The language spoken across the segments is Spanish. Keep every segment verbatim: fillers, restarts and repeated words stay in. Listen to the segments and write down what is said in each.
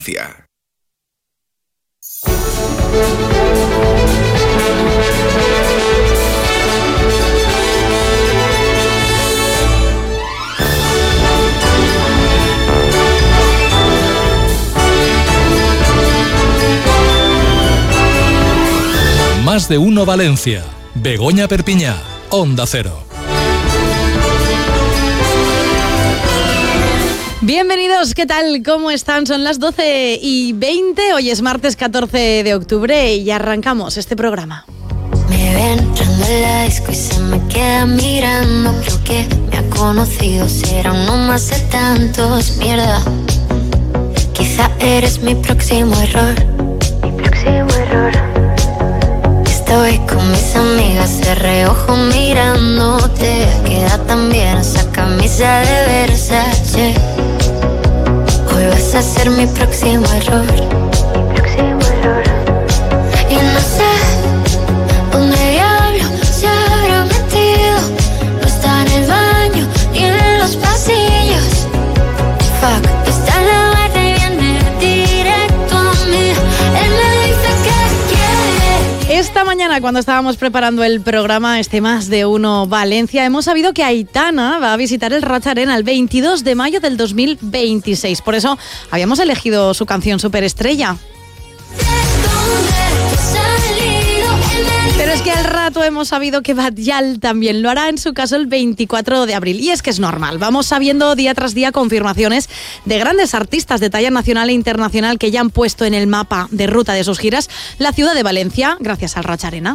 Más de uno Valencia. Begoña Perpiñá, Onda Cero. Bienvenidos, ¿qué tal? ¿Cómo están? Son las doce y veinte, hoy es martes catorce de octubre y arrancamos este programa. Me ve entrando en la disco y se me queda mirando. Creo que me ha conocido, será uno más de tantos. Mierda, quizá eres mi próximo error. Mi próximo error. Estoy con mis amigas de reojo mirándote. Queda tan bien esa camisa de Versace. Hoy vas a ser mi próximo error. Mi próximo error. Y no sé dónde diablo se habrá metido. No está en el baño ni en los pasillos. Fuck, está en la barra y viene directo a mí. Él me dice que quiere. Esta mañana, cuando estábamos preparando el programa este Más de Uno Valencia, hemos sabido que Aitana va a visitar el Roig Arena el veintidós de mayo del dos mil veintiséis. Por eso habíamos elegido su canción Superestrella. Pero es que al rato hemos sabido que Batllal también lo hará, en su caso el veinticuatro de abril. Y es que es normal, vamos sabiendo día tras día confirmaciones de grandes artistas de talla nacional e internacional que ya han puesto en el mapa de ruta de sus giras la ciudad de Valencia, gracias al Roig Arena.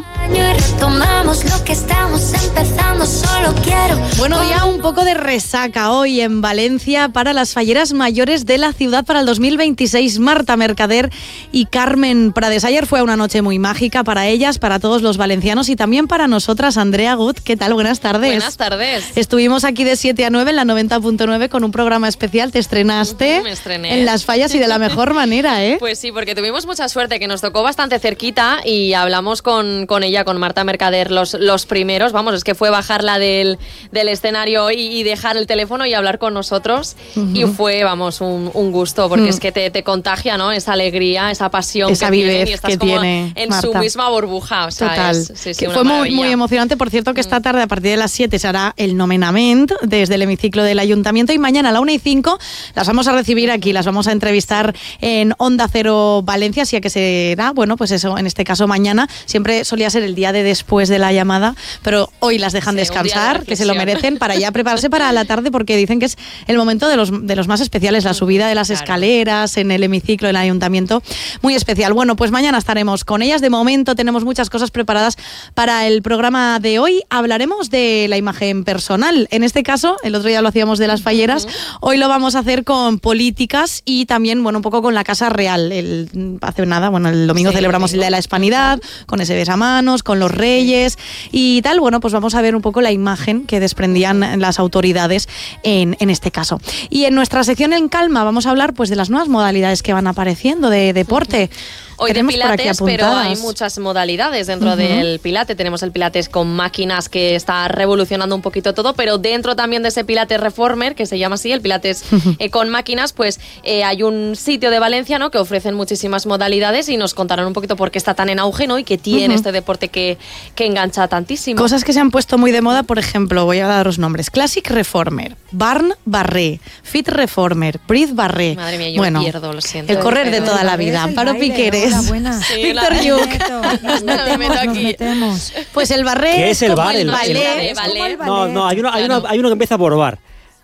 Bueno, ya un poco de resaca hoy en Valencia para las falleras mayores de la ciudad para el dos mil veintiséis. Marta Mercader y Carmen Prades. Ayer fue una noche muy mágica para ellas, para todos los valencianos y también para nosotras. Andrea Gut, ¿qué tal? Buenas tardes. Buenas tardes. Estuvimos aquí de siete a nueve en la noventa punto nueve con un programa especial. Te estrenaste Me estrené. en Las Fallas y de la mejor manera, ¿eh? Pues sí, porque tuvimos mucha suerte, que nos tocó bastante cerquita y hablamos con, con ella, con Marta Mercader, los, los primeros. Vamos, es que fue bajarla del, del escenario y, y dejar el teléfono y hablar con nosotros. Uh-huh. Y fue, vamos, un, un gusto, porque uh-huh. es que te, te contagia, ¿no? Esa alegría, esa pasión esa que vivez tienen y estás que como tiene en Marta. Su misma burbuja. O sea, Total. Es, sí, sí, que una fue muy, maravilla. muy emocionante. Por cierto, que esta tarde a partir de las siete se hará el nomenament desde el hemiciclo del Ayuntamiento y mañana a la una y cinco las vamos a recibir aquí, las vamos a entrevistar en Onda Cero Valencia, así que será, bueno, pues eso, en este caso mañana. Siempre solía ser el día de después de la llamada, pero hoy las dejan sí, descansar, de que se lo merecen, para ya prepararse para la tarde, porque dicen que es el momento de los, de los más especiales, la subida de las claro. escaleras en el hemiciclo del Ayuntamiento, muy especial. Bueno, pues mañana estaremos con ellas. De momento tenemos muchas cosas preparadas para el programa de hoy. Hablaremos de la imagen personal. En este caso, el otro día lo hacíamos de las falleras, uh-huh. hoy lo vamos a hacer con políticas y también, bueno, un poco con la Casa Real. El, hace nada, bueno, el domingo sí, celebramos el Día de la Hispanidad, con ese besamanos, con los reyes y tal. Bueno, pues vamos a ver un poco la imagen que desprendían las autoridades en, en este caso. Y en nuestra sección En Calma vamos a hablar pues de las nuevas modalidades que van apareciendo de deporte. Hoy Tenemos de pilates, pero hay muchas modalidades dentro uh-huh. del pilate. Tenemos el pilates con máquinas, que está revolucionando un poquito todo, pero dentro también de ese pilates reformer, que se llama así, el pilates uh-huh. eh, con máquinas, pues eh, hay un sitio de Valencia, ¿no?, que ofrecen muchísimas modalidades y nos contarán un poquito por qué está tan en auge, ¿no?, y que tiene uh-huh. este deporte que, que engancha tantísimo. Cosas que se han puesto muy de moda, por ejemplo, voy a daros nombres: Classic Reformer, Barn Barré, Fit Reformer, Breathe Barré. Madre mía, yo bueno, me pierdo, lo siento. El correr de toda la vida. Amparo Piqueres. Sí, Víctor Yuk. Nos metemos, nos metemos. Pues el barré. ¿Qué es el bar? El, El, ballet. el, el, el, no, no, hay uno, hay, uno, hay uno que empieza por bar.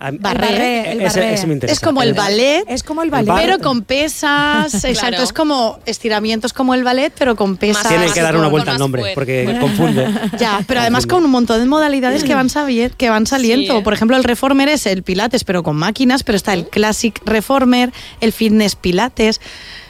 Barré, el ese, barré. ese me interesa. Es como el ballet, es como el ballet, pero con pesas. Exacto, claro. Es como estiramientos como el ballet, pero con pesas. Tienen que dar una vuelta al nombre porque confunde. Ya, pero además con un montón de modalidades que van, sabier, que van saliendo. Sí. Por ejemplo, el Reformer es el Pilates, pero con máquinas, pero está el Classic Reformer, el Fitness Pilates.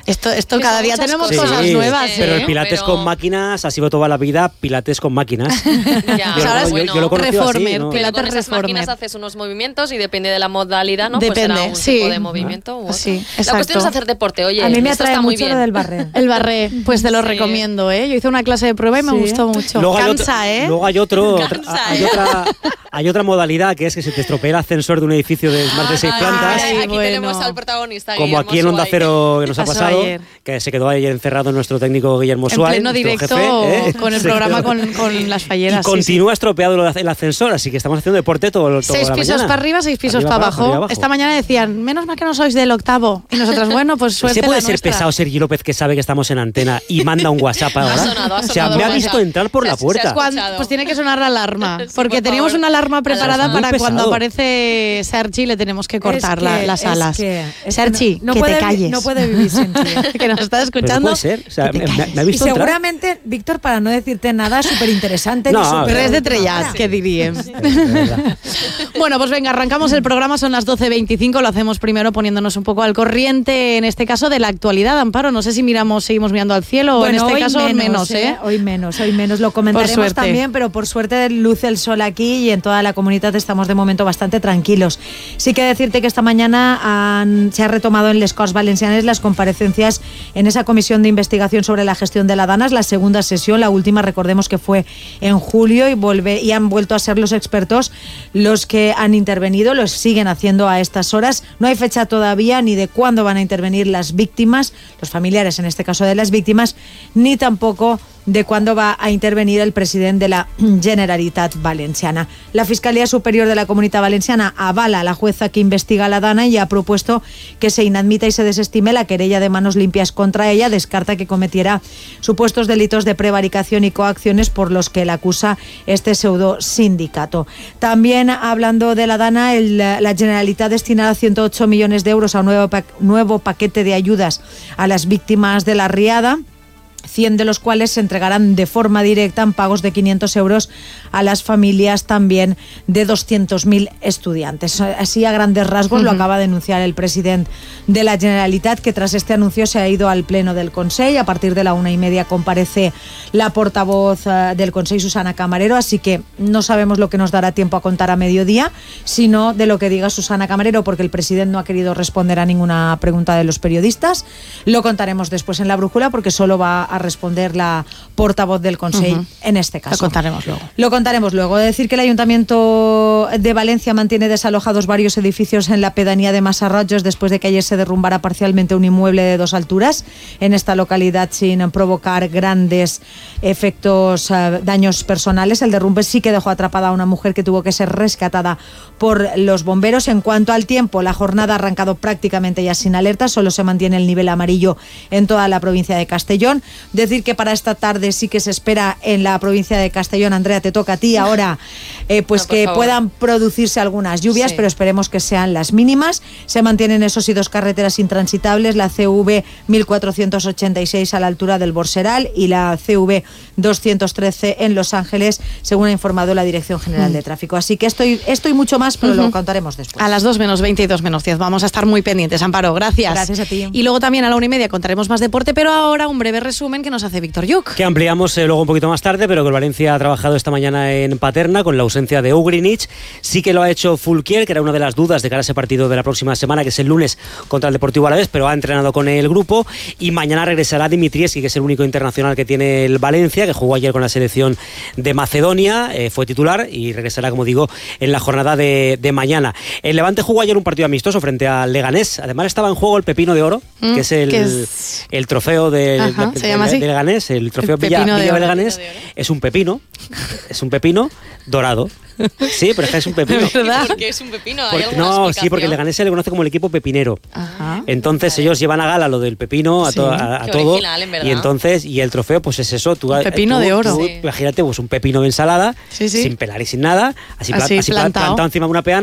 Esto, esto Que cada son día muchas tenemos cosas. cosas Sí, nuevas, sí, Pero ¿eh? el pilates Pero- con máquinas ha sido toda la vida pilates con máquinas. Ya, Yo, ahora yo- es yo lo he conocido reformer, así, ¿no? pilates Pero con esas reformer. máquinas haces unos movimientos y depende de la modalidad, ¿no? Depende, pues será un sí. tipo de movimiento u otro. Sí, La exacto. cuestión es hacer deporte, oye, A mí me esto atrae está muy mucho bien. lo del barré. El barré, pues te lo Sí. recomiendo, ¿eh? Yo hice una clase de prueba y me Sí. gustó mucho. Luego hay Cansa, otro- ¿eh? Luego hay otro, otra- Cansa, hay ¿eh? otra, hay otra modalidad que es que se te estropea el ascensor de un edificio de más de seis Ay, plantas. ay, aquí bueno. tenemos al protagonista, Como Guillermo aquí en Onda Suárez. Cero que nos ha Pasó pasado, ayer. que se quedó ayer encerrado nuestro técnico Guillermo En Suárez, pleno nuestro directo jefe, ¿eh? con el Se programa quedó- con, con las falleras. Y sí, continúa estropeado el el ascensor, así que estamos haciendo deporte todo, todo sí. Seis la pisos mañana. para arriba, seis pisos Arriba para abajo, abajo. arriba Esta mañana decían, menos mal que no sois del octavo. Y nosotras, bueno, pues suerte ¿Se puede la ser nuestra. pesado Sergi López que sabe que estamos en antena y manda un WhatsApp ahora? Ha sonado, ha o sea, sonado me ha el visto WhatsApp. entrar por Se la ha- se ha puerta. escuchado. Cuan- Pues tiene que sonar la alarma, Sí, porque por teníamos favor. una alarma preparada Muy para cuando pesado. aparece Sergi le tenemos que cortar Es la- que- las es alas. que- es que Sergi, no, no que puede, te vi- calles. No puede vivir sin ti. que nos está Pero no escuchando. puede ser. O sea, que te me, me- calles. me ha Y visto entrar. seguramente, Víctor, para no decirte nada súper interesante, No, ni súper Pero es de última trellat, hora. que diríem. De verdad. Bueno, pues venga, arrancamos el programa, son las doce veinticinco, lo hacemos primero poniéndonos un poco al corriente, en este caso de la actualidad, Amparo, no sé si miramos, seguimos mirando al cielo, o en Bueno, este hoy caso menos, ¿eh? Hoy menos, hoy menos. Lo comentaremos suerte. también, pero por suerte luce el sol aquí y en toda la comunidad estamos de momento bastante tranquilos. Sí que decirte que esta mañana han- se ha retomado en Les Corts Valencianes las comparecencias en esa comisión de investigación sobre la gestión de la DANAS, la segunda sesión, la última recordemos que fue en julio y, vuelve, y han vuelto a ser los expertos los que han intervenido, los siguen haciendo a estas horas. No hay fecha todavía ni de cuándo van a intervenir las víctimas, los familiares en este caso de las víctimas, ni tampoco de cuándo va a intervenir el presidente de la Generalitat Valenciana. La Fiscalía Superior de la Comunitat Valenciana avala a la jueza que investiga a la DANA y ha propuesto que se inadmita y se desestime la querella de manos limpias contra ella. Descarta que cometiera supuestos delitos de prevaricación y coacciones por los que la acusa este pseudo sindicato. También hablando de la DANA, el, la Generalitat destinará ciento ocho millones de euros a un nuevo, pa- nuevo paquete de ayudas a las víctimas de la riada, cien de los cuales se entregarán de forma directa en pagos de quinientos euros a las familias también de doscientos mil estudiantes. Así a grandes rasgos uh-huh. lo acaba de anunciar el presidente de la Generalitat, que tras este anuncio se ha ido al pleno del Consell. A partir de la una y media comparece la portavoz uh, del Consell, Susana Camarero, así que no sabemos lo que nos dará tiempo a contar a mediodía, sino de lo que diga Susana Camarero, porque el presidente no ha querido responder a ninguna pregunta de los periodistas. Lo contaremos después en la brújula, porque solo va a responder la portavoz del Consell uh-huh. en este caso. Lo contaremos luego. Lo contaremos luego. Decir que el Ayuntamiento de Valencia mantiene desalojados varios edificios en la pedanía de Masarrojos después de que ayer se derrumbara parcialmente un inmueble de dos alturas en esta localidad sin provocar grandes efectos, uh, daños personales. El derrumbe sí que dejó atrapada a una mujer que tuvo que ser rescatada por los bomberos. En cuanto al tiempo, la jornada ha arrancado prácticamente ya sin alerta, solo se mantiene el nivel amarillo en toda la provincia de Castellón. Decir que para esta tarde sí que se espera en la provincia de Castellón, Andrea, te toca a ti ahora, eh, pues no, por que favor. puedan producirse algunas lluvias, Sí. pero esperemos que sean las mínimas. Se mantienen esos y dos carreteras intransitables, la C V mil cuatrocientos ochenta y seis a la altura del Borseral y la C V doscientos trece en Los Ángeles, según ha informado la Dirección General mm. de Tráfico. Así que esto y, esto y mucho más, pero uh-huh. lo contaremos después. A las dos menos veinte y dos menos diez. Vamos a estar muy pendientes, Amparo. Gracias. Gracias a ti. Y luego también a la una y media contaremos más deporte, pero ahora un breve resumen que nos hace Víctor Lluc. Que ampliamos eh, luego un poquito más tarde, pero que el Valencia ha trabajado esta mañana en Paterna con la ausencia de Ugrinic. Sí que lo ha hecho Fulquier, que era una de las dudas de cara a ese partido de la próxima semana, que es el lunes contra el Deportivo Alavés, pero ha entrenado con el grupo. Y mañana regresará Dimitrievski, que es el único internacional que tiene el Valencia, que jugó ayer con la selección de Macedonia, eh, fue titular y regresará, como digo, en la jornada de, de mañana. El Levante jugó ayer un partido amistoso frente al Leganés. Además estaba en juego el Pepino de Oro, mm, que es el, que es... el trofeo de, Ajá, de, ¿se llama de, así? de Leganés, el trofeo el Villa, Villa de Leganés. Es un pepino, es un pepino dorado. Sí, pero es que es un pepino. ¿Verdad? Porque es un pepino. ¿Hay Porque, alguna no, explicación? sí, porque el Leganés se le conoce como el equipo pepinero. Ajá. Entonces ellos llevan a gala lo del pepino a, Sí. to, a, a Qué todo. original, en verdad. Y entonces, y el trofeo, pues es eso. Tú, Un pepino tú, de oro. tú, Sí. Imagínate, pues un pepino de ensalada, Sí, sí. sin pelar y sin nada, así, Así así plantado. plantado encima de una peana.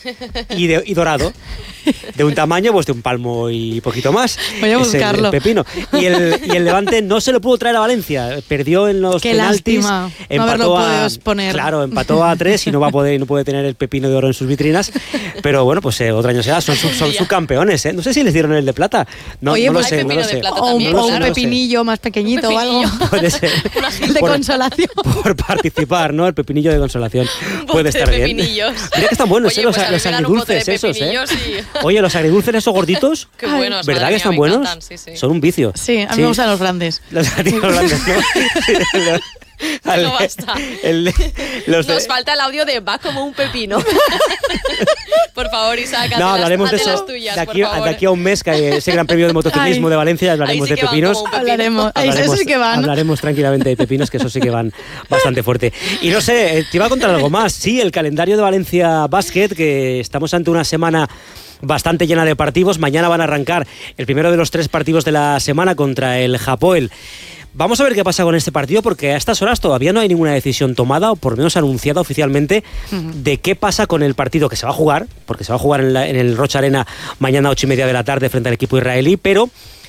y, de, y dorado. De un tamaño, pues de un palmo y poquito más. Voy a buscarlo. El, el pepino. Y el, y el Levante no se lo pudo traer a Valencia. Perdió en los Qué penaltis. lástima. Empató no haberlo a, podido exponer. Claro, empató a tres y no va a poder, no puede tener el pepino de oro en sus vitrinas. Pero bueno, pues eh, otro año será. Son, son, son subcampeones, ¿eh? No sé si les dieron el de plata. No, Oye, no pues lo sé, no lo sé. O un, no lo o sé, un no lo sé. pepinillo más pequeñito Un o algo. Puede ser. De Por- consolación. Por participar, ¿no? El pepinillo de consolación. Puede estar de bien. pepinillos. Mira que están buenos, Oye, ¿eh? Los, pues a mí los me dan un bote de agridulces esos, ¿eh? pepinillos y- Oye, los agridulces esos gorditos. Qué buenos, ¿Verdad madre que mía, están me buenos? encantan, sí, sí. Son un vicio. Sí, a mí me gustan los grandes. Los grandes, ¿no? Al- No basta. el- los de- Nos falta el audio de va como un pepino. Por favor, Isaac, haz No, las- hablaremos de haz eso las tuyas, de aquí, por favor. de aquí a un mes, que hay ese gran premio de motociclismo Ay. de Valencia, hablaremos Ahí sí de que van pepinos. como un pepino. Hablaremos. Ay, Hablaremos, Eso sí que van. hablaremos tranquilamente de pepinos, que eso sí que van bastante fuerte. Y no sé, eh, te iba a contar algo más. Sí, el calendario de Valencia Basket, que estamos ante una semana bastante llena de partidos. Mañana van a arrancar el primero de los tres partidos de la semana contra el Hapoel. Vamos a ver qué pasa con este partido, porque a estas horas todavía no hay ninguna decisión tomada, o por lo menos anunciada oficialmente, uh-huh. de qué pasa con el partido que se va a jugar, porque se va a jugar en, la, en el Rocha Arena mañana a ocho y media de la tarde frente al equipo israelí, pero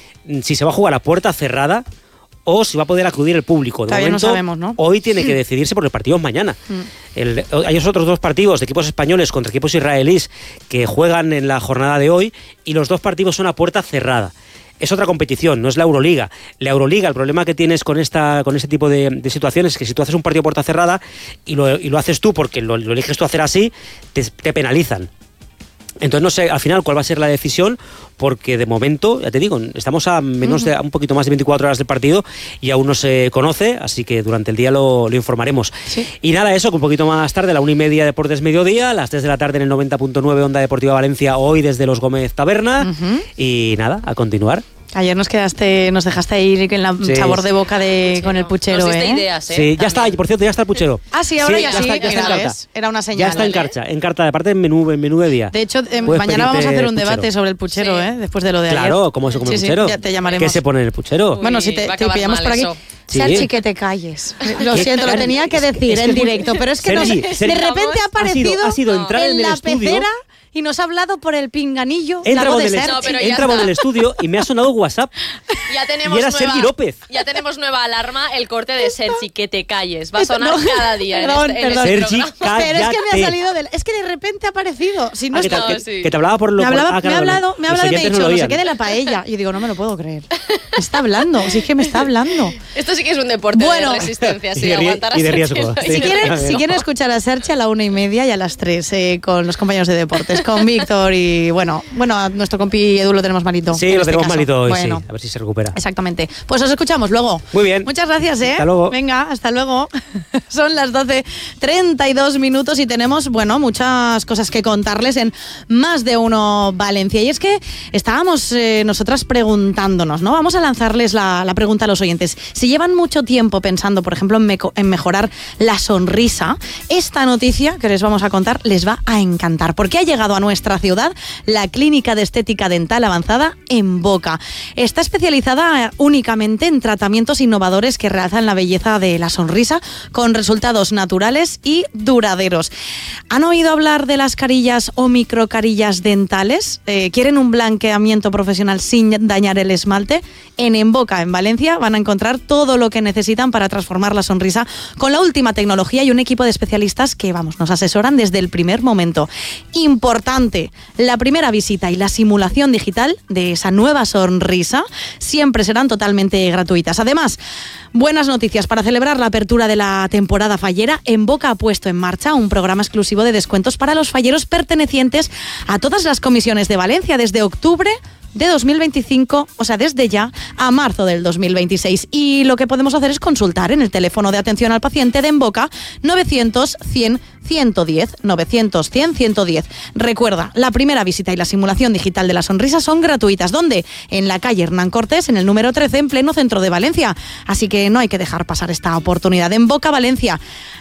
si se va a jugar a puerta cerrada o si va a poder acudir el público. De Todavía momento, no sabemos, ¿no? Hoy tiene que decidirse porque el partido es mañana. Mm. El, hay otros dos partidos de equipos españoles contra equipos israelíes que juegan en la jornada de hoy, y los dos partidos son a puerta cerrada. Es otra competición, no es la Euroliga. La Euroliga, el problema que tienes con esta con este tipo de, de situaciones es que si tú haces un partido a puerta cerrada y lo, y lo haces tú porque lo, lo eliges tú hacer así, te, te penalizan. Entonces no sé al final cuál va a ser la decisión, porque de momento, ya te digo, estamos a menos de a un poquito más de veinticuatro horas del partido y aún no se conoce, así que durante el día lo, lo informaremos. Sí. Y nada, eso, que un poquito más tarde, a la una y media Deportes Mediodía, a las tres de la tarde en el noventa punto nueve Onda Deportiva Valencia, hoy desde los Gómez Taberna. Uh-huh. Y nada, a continuar. Ayer nos quedaste, nos dejaste ir con el sí. sabor de boca de con el puchero, nos ¿eh? Ideas, ¿eh? Sí, ya está, por cierto, ya está el puchero. Ah, sí, ahora sí, ya, ya sí, está, ya está en carta. Era una señal. Ya está en carta, en carta, aparte en menú, en menú de día. De hecho, eh, mañana vamos a hacer un debate sobre el puchero, sí. ¿eh? Después de lo de claro, ayer. Claro, ¿cómo se come sí, el puchero? Sí, ya te llamaremos. ¿Qué se pone en el puchero? Uy, bueno, si te, te pillamos por aquí. Sí. Sergi, que te calles. Lo siento, lo tenía que decir es que, en directo, pero es que Sergi, nos, Sergi, de repente ha aparecido ha sido, ha sido entrar en, en el la estudio, pecera y nos ha hablado por el pinganillo. Entra la voz de de el, Sergi. no, entra en el estudio y me ha sonado WhatsApp. Ya tenemos y era nueva, Sergi López. Ya tenemos nueva alarma, el corte de Sergi, que te calles. Va a sonar no, cada día. Perdón, en este, perdón. en este Sergi, cállate. Pero es que me ha salido del, es que de repente ha aparecido. Si no, ah, es que, no, te, sí. que te hablaba por lo me, hablaba, por, ah, claro, me ha hablado, me ha hablado y me ha dicho, no, no sé qué de la paella. Y yo digo, no me lo puedo creer. Me está hablando, sí es que me está hablando. Esto sí que es un deporte bueno, de resistencia, sí, y de, aguantar a y de Sergi. riesgo. Si quieren, si quieren escuchar a Sergi a la una y media y a las tres eh, con los compañeros de deportes, con Víctor y bueno, bueno, a nuestro compi Edu lo tenemos malito. Sí, lo este tenemos caso. malito hoy, bueno, sí, a ver si se recupera. Exactamente. Pues os escuchamos luego. Muy bien. Muchas gracias, ¿eh? Hasta luego. Venga, hasta luego. Son las doce treinta y dos minutos y tenemos, bueno, muchas cosas que contarles en Más de Uno Valencia. Y es que estábamos eh, nosotras preguntándonos, ¿no? Vamos a lanzarles la, la pregunta a los oyentes. Si llevan mucho tiempo pensando, por ejemplo, en, meco, en mejorar la sonrisa, esta noticia que les vamos a contar les va a encantar, porque ha llegado a nuestra ciudad la Clínica de Estética Dental Avanzada en Boca. Está especializada únicamente en tratamientos innovadores que realzan la belleza de la sonrisa con resultados naturales y duraderos. ¿Han oído hablar de las carillas o microcarillas dentales? Eh, ¿Quieren un blanqueamiento profesional sin dañar el esmalte? En En Boca, en Valencia, van a encontrar todo lo que necesitan para transformar la sonrisa con la última tecnología y un equipo de especialistas que, vamos, nos asesoran desde el primer momento. Importante, la primera visita y la simulación digital de esa nueva sonrisa siempre serán totalmente gratuitas. Además, buenas noticias. Para celebrar la apertura de la temporada fallera, En Boca ha puesto en marcha un programa exclusivo de descuentos para los falleros pertenecientes a todas las comisiones de Valencia desde octubre de dos mil veinticinco, o sea, desde ya a marzo del dos mil veintiséis. Y lo que podemos hacer es consultar en el teléfono de atención al paciente de En Boca novecientos cien ciento diez, novecientos cien ciento diez. Recuerda, la primera visita y la simulación digital de la sonrisa son gratuitas. ¿Dónde? En la calle Hernán Cortés, en el número trece, en pleno centro de Valencia. Así que no hay que dejar pasar esta oportunidad. En Boca, Valencia,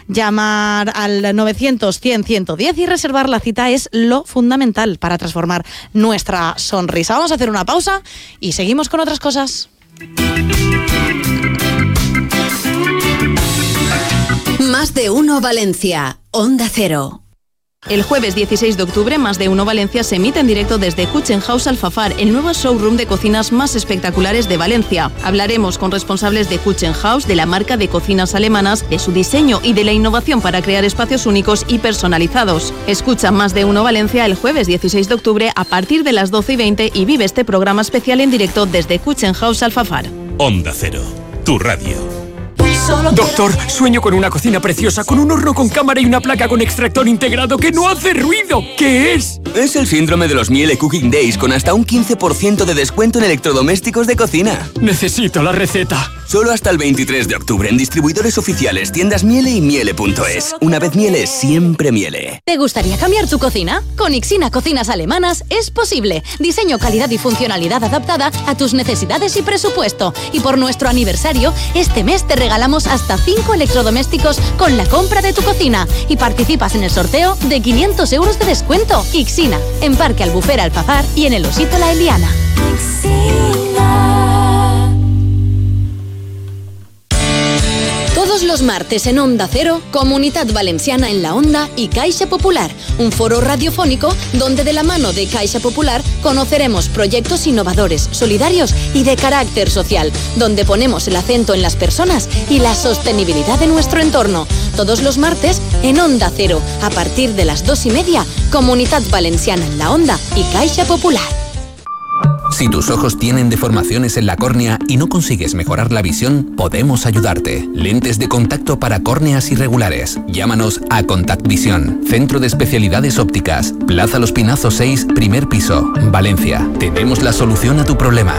llamar al novecientos cien ciento diez y reservar la cita es lo fundamental para transformar nuestra sonrisa. Vamos a hacer una pausa y seguimos con otras cosas. Más de Uno Valencia, Onda Cero. El jueves dieciséis de octubre, Más de Uno Valencia se emite en directo desde Kutschenhaus Alfafar, el nuevo showroom de cocinas más espectaculares de Valencia. Hablaremos con responsables de Kutschenhaus, de la marca de cocinas alemanas, de su diseño y de la innovación para crear espacios únicos y personalizados. Escucha Más de Uno Valencia el jueves dieciséis de octubre a partir de las doce y veinte y vive este programa especial en directo desde Kutschenhaus Alfafar. Onda Cero, tu radio. Doctor, sueño con una cocina preciosa, con un horno con cámara y una placa con extractor integrado que no hace ruido. ¿Qué es? Es el síndrome de los Miele Cooking Days, con hasta un quince por ciento de descuento en electrodomésticos de cocina. Necesito la receta. Solo hasta el veintitrés de octubre en distribuidores oficiales, tiendas Miele y miele punto es. Una vez Miele, siempre Miele. ¿Te gustaría cambiar tu cocina? Con Ixina Cocinas Alemanas es posible. Diseño, calidad y funcionalidad adaptada a tus necesidades y presupuesto. Y por nuestro aniversario, este mes te regalamos hasta cinco electrodomésticos con la compra de tu cocina y participas en el sorteo de quinientos euros de descuento. Ixina, en Parque Albufera Alfafar y en el Osito La Eliana. Todos los martes en Onda Cero, Comunidad Valenciana en la Onda y Caixa Popular, un foro radiofónico donde de la mano de Caixa Popular conoceremos proyectos innovadores, solidarios y de carácter social, donde ponemos el acento en las personas y la sostenibilidad de nuestro entorno. Todos los martes en Onda Cero, a partir de las dos y media, Comunidad Valenciana en la Onda y Caixa Popular. Si tus ojos tienen deformaciones en la córnea y no consigues mejorar la visión, podemos ayudarte. Lentes de contacto para córneas irregulares. Llámanos a Contact Visión. Centro de Especialidades Ópticas. Plaza Los Pinazos seis, primer piso. Valencia. Tenemos la solución a tu problema.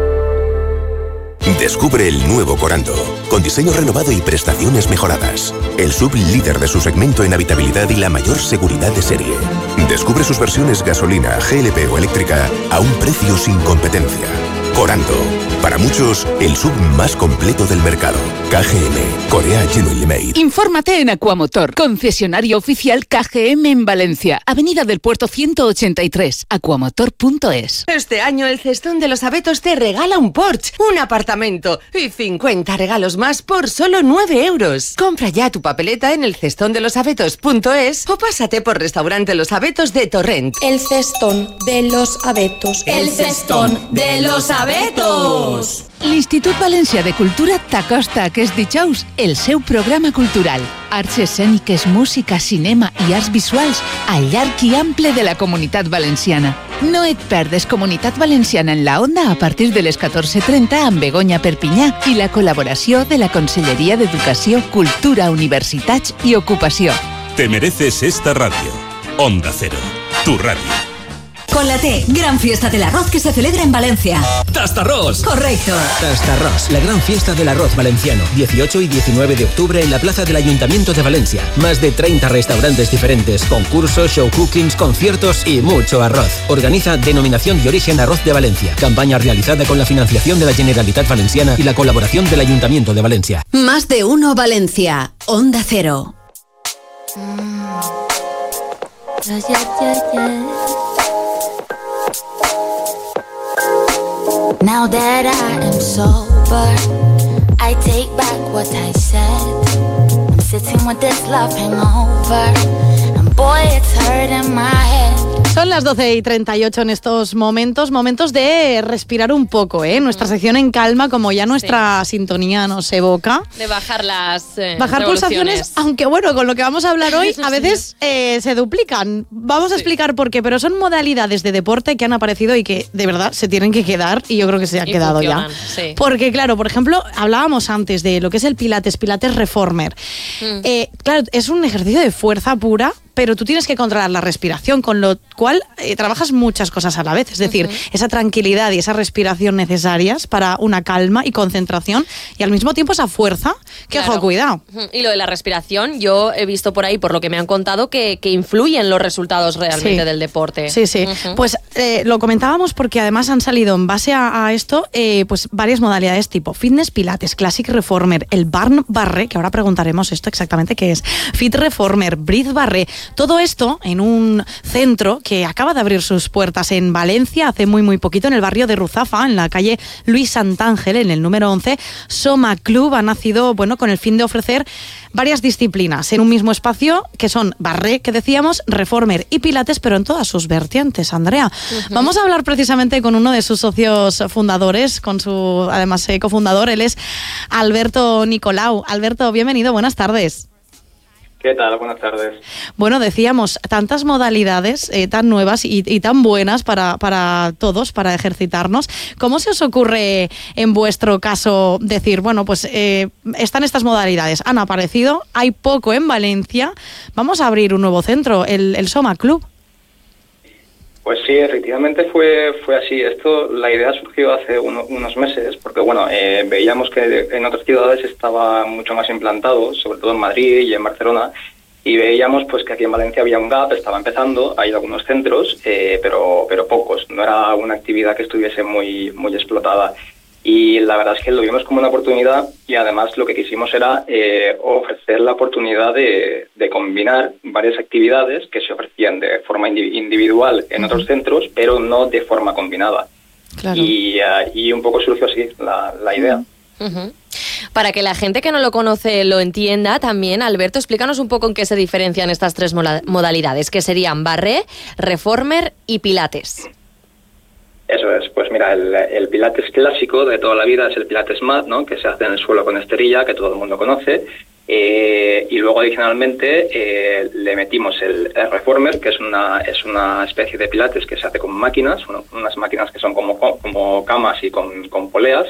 Descubre el nuevo Corando, con diseño renovado y prestaciones mejoradas. El sub líder de su segmento en habitabilidad y la mayor seguridad de serie. Descubre sus versiones gasolina, G L P o eléctrica a un precio sin competencia. Corando, para muchos, el sub más completo del mercado. K G M, Corea Genuinely Made. Infórmate en Aquamotor, concesionario oficial K G M en Valencia, Avenida del Puerto ciento ochenta y tres, aquamotor punto es. Este año el Cestón de los Abetos te regala un Porsche, un apartamento y cincuenta regalos más por solo nueve euros. Compra ya tu papeleta en el cestón de los abetos punto es o pásate por Restaurante Los Abetos de Torrent. El Cestón de los Abetos. El Cestón de los Abetos. L'Institut Valencià de Cultura t'acosta aquest dijous el seu programa cultural. Arts escèniques, música, cinema i arts visuals al llarg i ample de la comunitat valenciana. No et perdes Comunitat Valenciana en la Onda a partir de les catorze trenta amb Begoña Perpinyà i la col·laboració de la Conselleria d'Educació, Cultura, Universitats i Ocupació. Te mereces esta radio. Onda Cero, tu radio. Con la T, gran fiesta del arroz que se celebra en Valencia. ¡Tastarrós! Correcto. Tastarrós, la gran fiesta del arroz valenciano. dieciocho y diecinueve de octubre en la plaza del Ayuntamiento de Valencia. Más de treinta restaurantes diferentes, concursos, show cookings, conciertos y mucho arroz. Organiza Denominación de Origen Arroz de Valencia. Campaña realizada con la financiación de la Generalitat Valenciana y la colaboración del Ayuntamiento de Valencia. Más de Uno Valencia, Onda Cero. Mm. Yeah, yeah, yeah, yeah. Now that I am sober, I take back what I said. I'm sitting with this love hangover, and boy, it's hurting my head. Son las doce y treinta y ocho en estos momentos, momentos de respirar un poco, ¿eh? Nuestra sección en calma, como ya nuestra sí. sintonía nos evoca. De bajar las eh, Bajar pulsaciones, aunque bueno, con lo que vamos a hablar hoy, a veces eh, se duplican. Vamos a sí. explicar por qué, pero son modalidades de deporte que han aparecido y que de verdad se tienen que quedar, y yo creo que se han y quedado ya. Sí. Porque claro, por ejemplo, hablábamos antes de lo que es el Pilates, Pilates Reformer. Mm. Eh, claro, es un ejercicio de fuerza pura, pero tú tienes que controlar la respiración, con lo cual eh, trabajas muchas cosas a la vez. Es decir, uh-huh. esa tranquilidad y esa respiración necesarias para una calma y concentración, y al mismo tiempo esa fuerza, que claro. ojo, cuidado. Uh-huh. Y lo de la respiración, yo he visto por ahí, por lo que me han contado, que, que influye en los resultados realmente sí. del deporte. Sí, sí. Uh-huh. Pues eh, lo comentábamos porque además han salido en base a, a esto eh, pues varias modalidades tipo Fitness Pilates, Classic Reformer, el Barn Barre, que ahora preguntaremos esto exactamente qué es, Fit Reformer, Breathe Barre. Todo esto en un centro que acaba de abrir sus puertas en Valencia hace muy muy poquito, en el barrio de Ruzafa, en la calle Luis Santángel, en el número once. Soma Club ha nacido, bueno, con el fin de ofrecer varias disciplinas en un mismo espacio, que son barré, que decíamos, reformer y pilates, pero en todas sus vertientes, Andrea. Uh-huh. Vamos a hablar precisamente con uno de sus socios fundadores, con su, además, eh, cofundador. Él es Alberto Nicolau. Alberto, bienvenido, buenas tardes. ¿Qué tal? Buenas tardes. Bueno, decíamos, tantas modalidades eh, tan nuevas y, y tan buenas para, para todos, para ejercitarnos. ¿Cómo se os ocurre en vuestro caso decir, bueno, pues eh, están estas modalidades, han aparecido, hay poco en Valencia, vamos a abrir un nuevo centro, el, el Soma Club? Pues sí, efectivamente fue fue así. Esto, la idea surgió hace uno, unos meses, porque bueno, eh, veíamos que en otras ciudades estaba mucho más implantado, sobre todo en Madrid y en Barcelona, y veíamos pues que aquí en Valencia había un gap, estaba empezando, hay algunos centros, eh, pero pero pocos. No era una actividad que estuviese muy muy explotada. Y la verdad es que lo vimos como una oportunidad, y además lo que quisimos era eh, ofrecer la oportunidad de, de combinar varias actividades que se ofrecían de forma individual en otros centros, pero no de forma combinada. Claro. Y, uh, y un poco surgió así la, la idea. Uh-huh. Para que la gente que no lo conoce lo entienda también, Alberto, explícanos un poco en qué se diferencian estas tres modalidades, que serían barré, reformer y pilates. Eso es, pues mira, el, el pilates clásico de toda la vida es el pilates mat, ¿no?, que se hace en el suelo con esterilla, que todo el mundo conoce, eh, y luego adicionalmente eh, le metimos el, el reformer, que es una es una especie de pilates que se hace con máquinas, bueno, unas máquinas que son como, como camas y con, con poleas,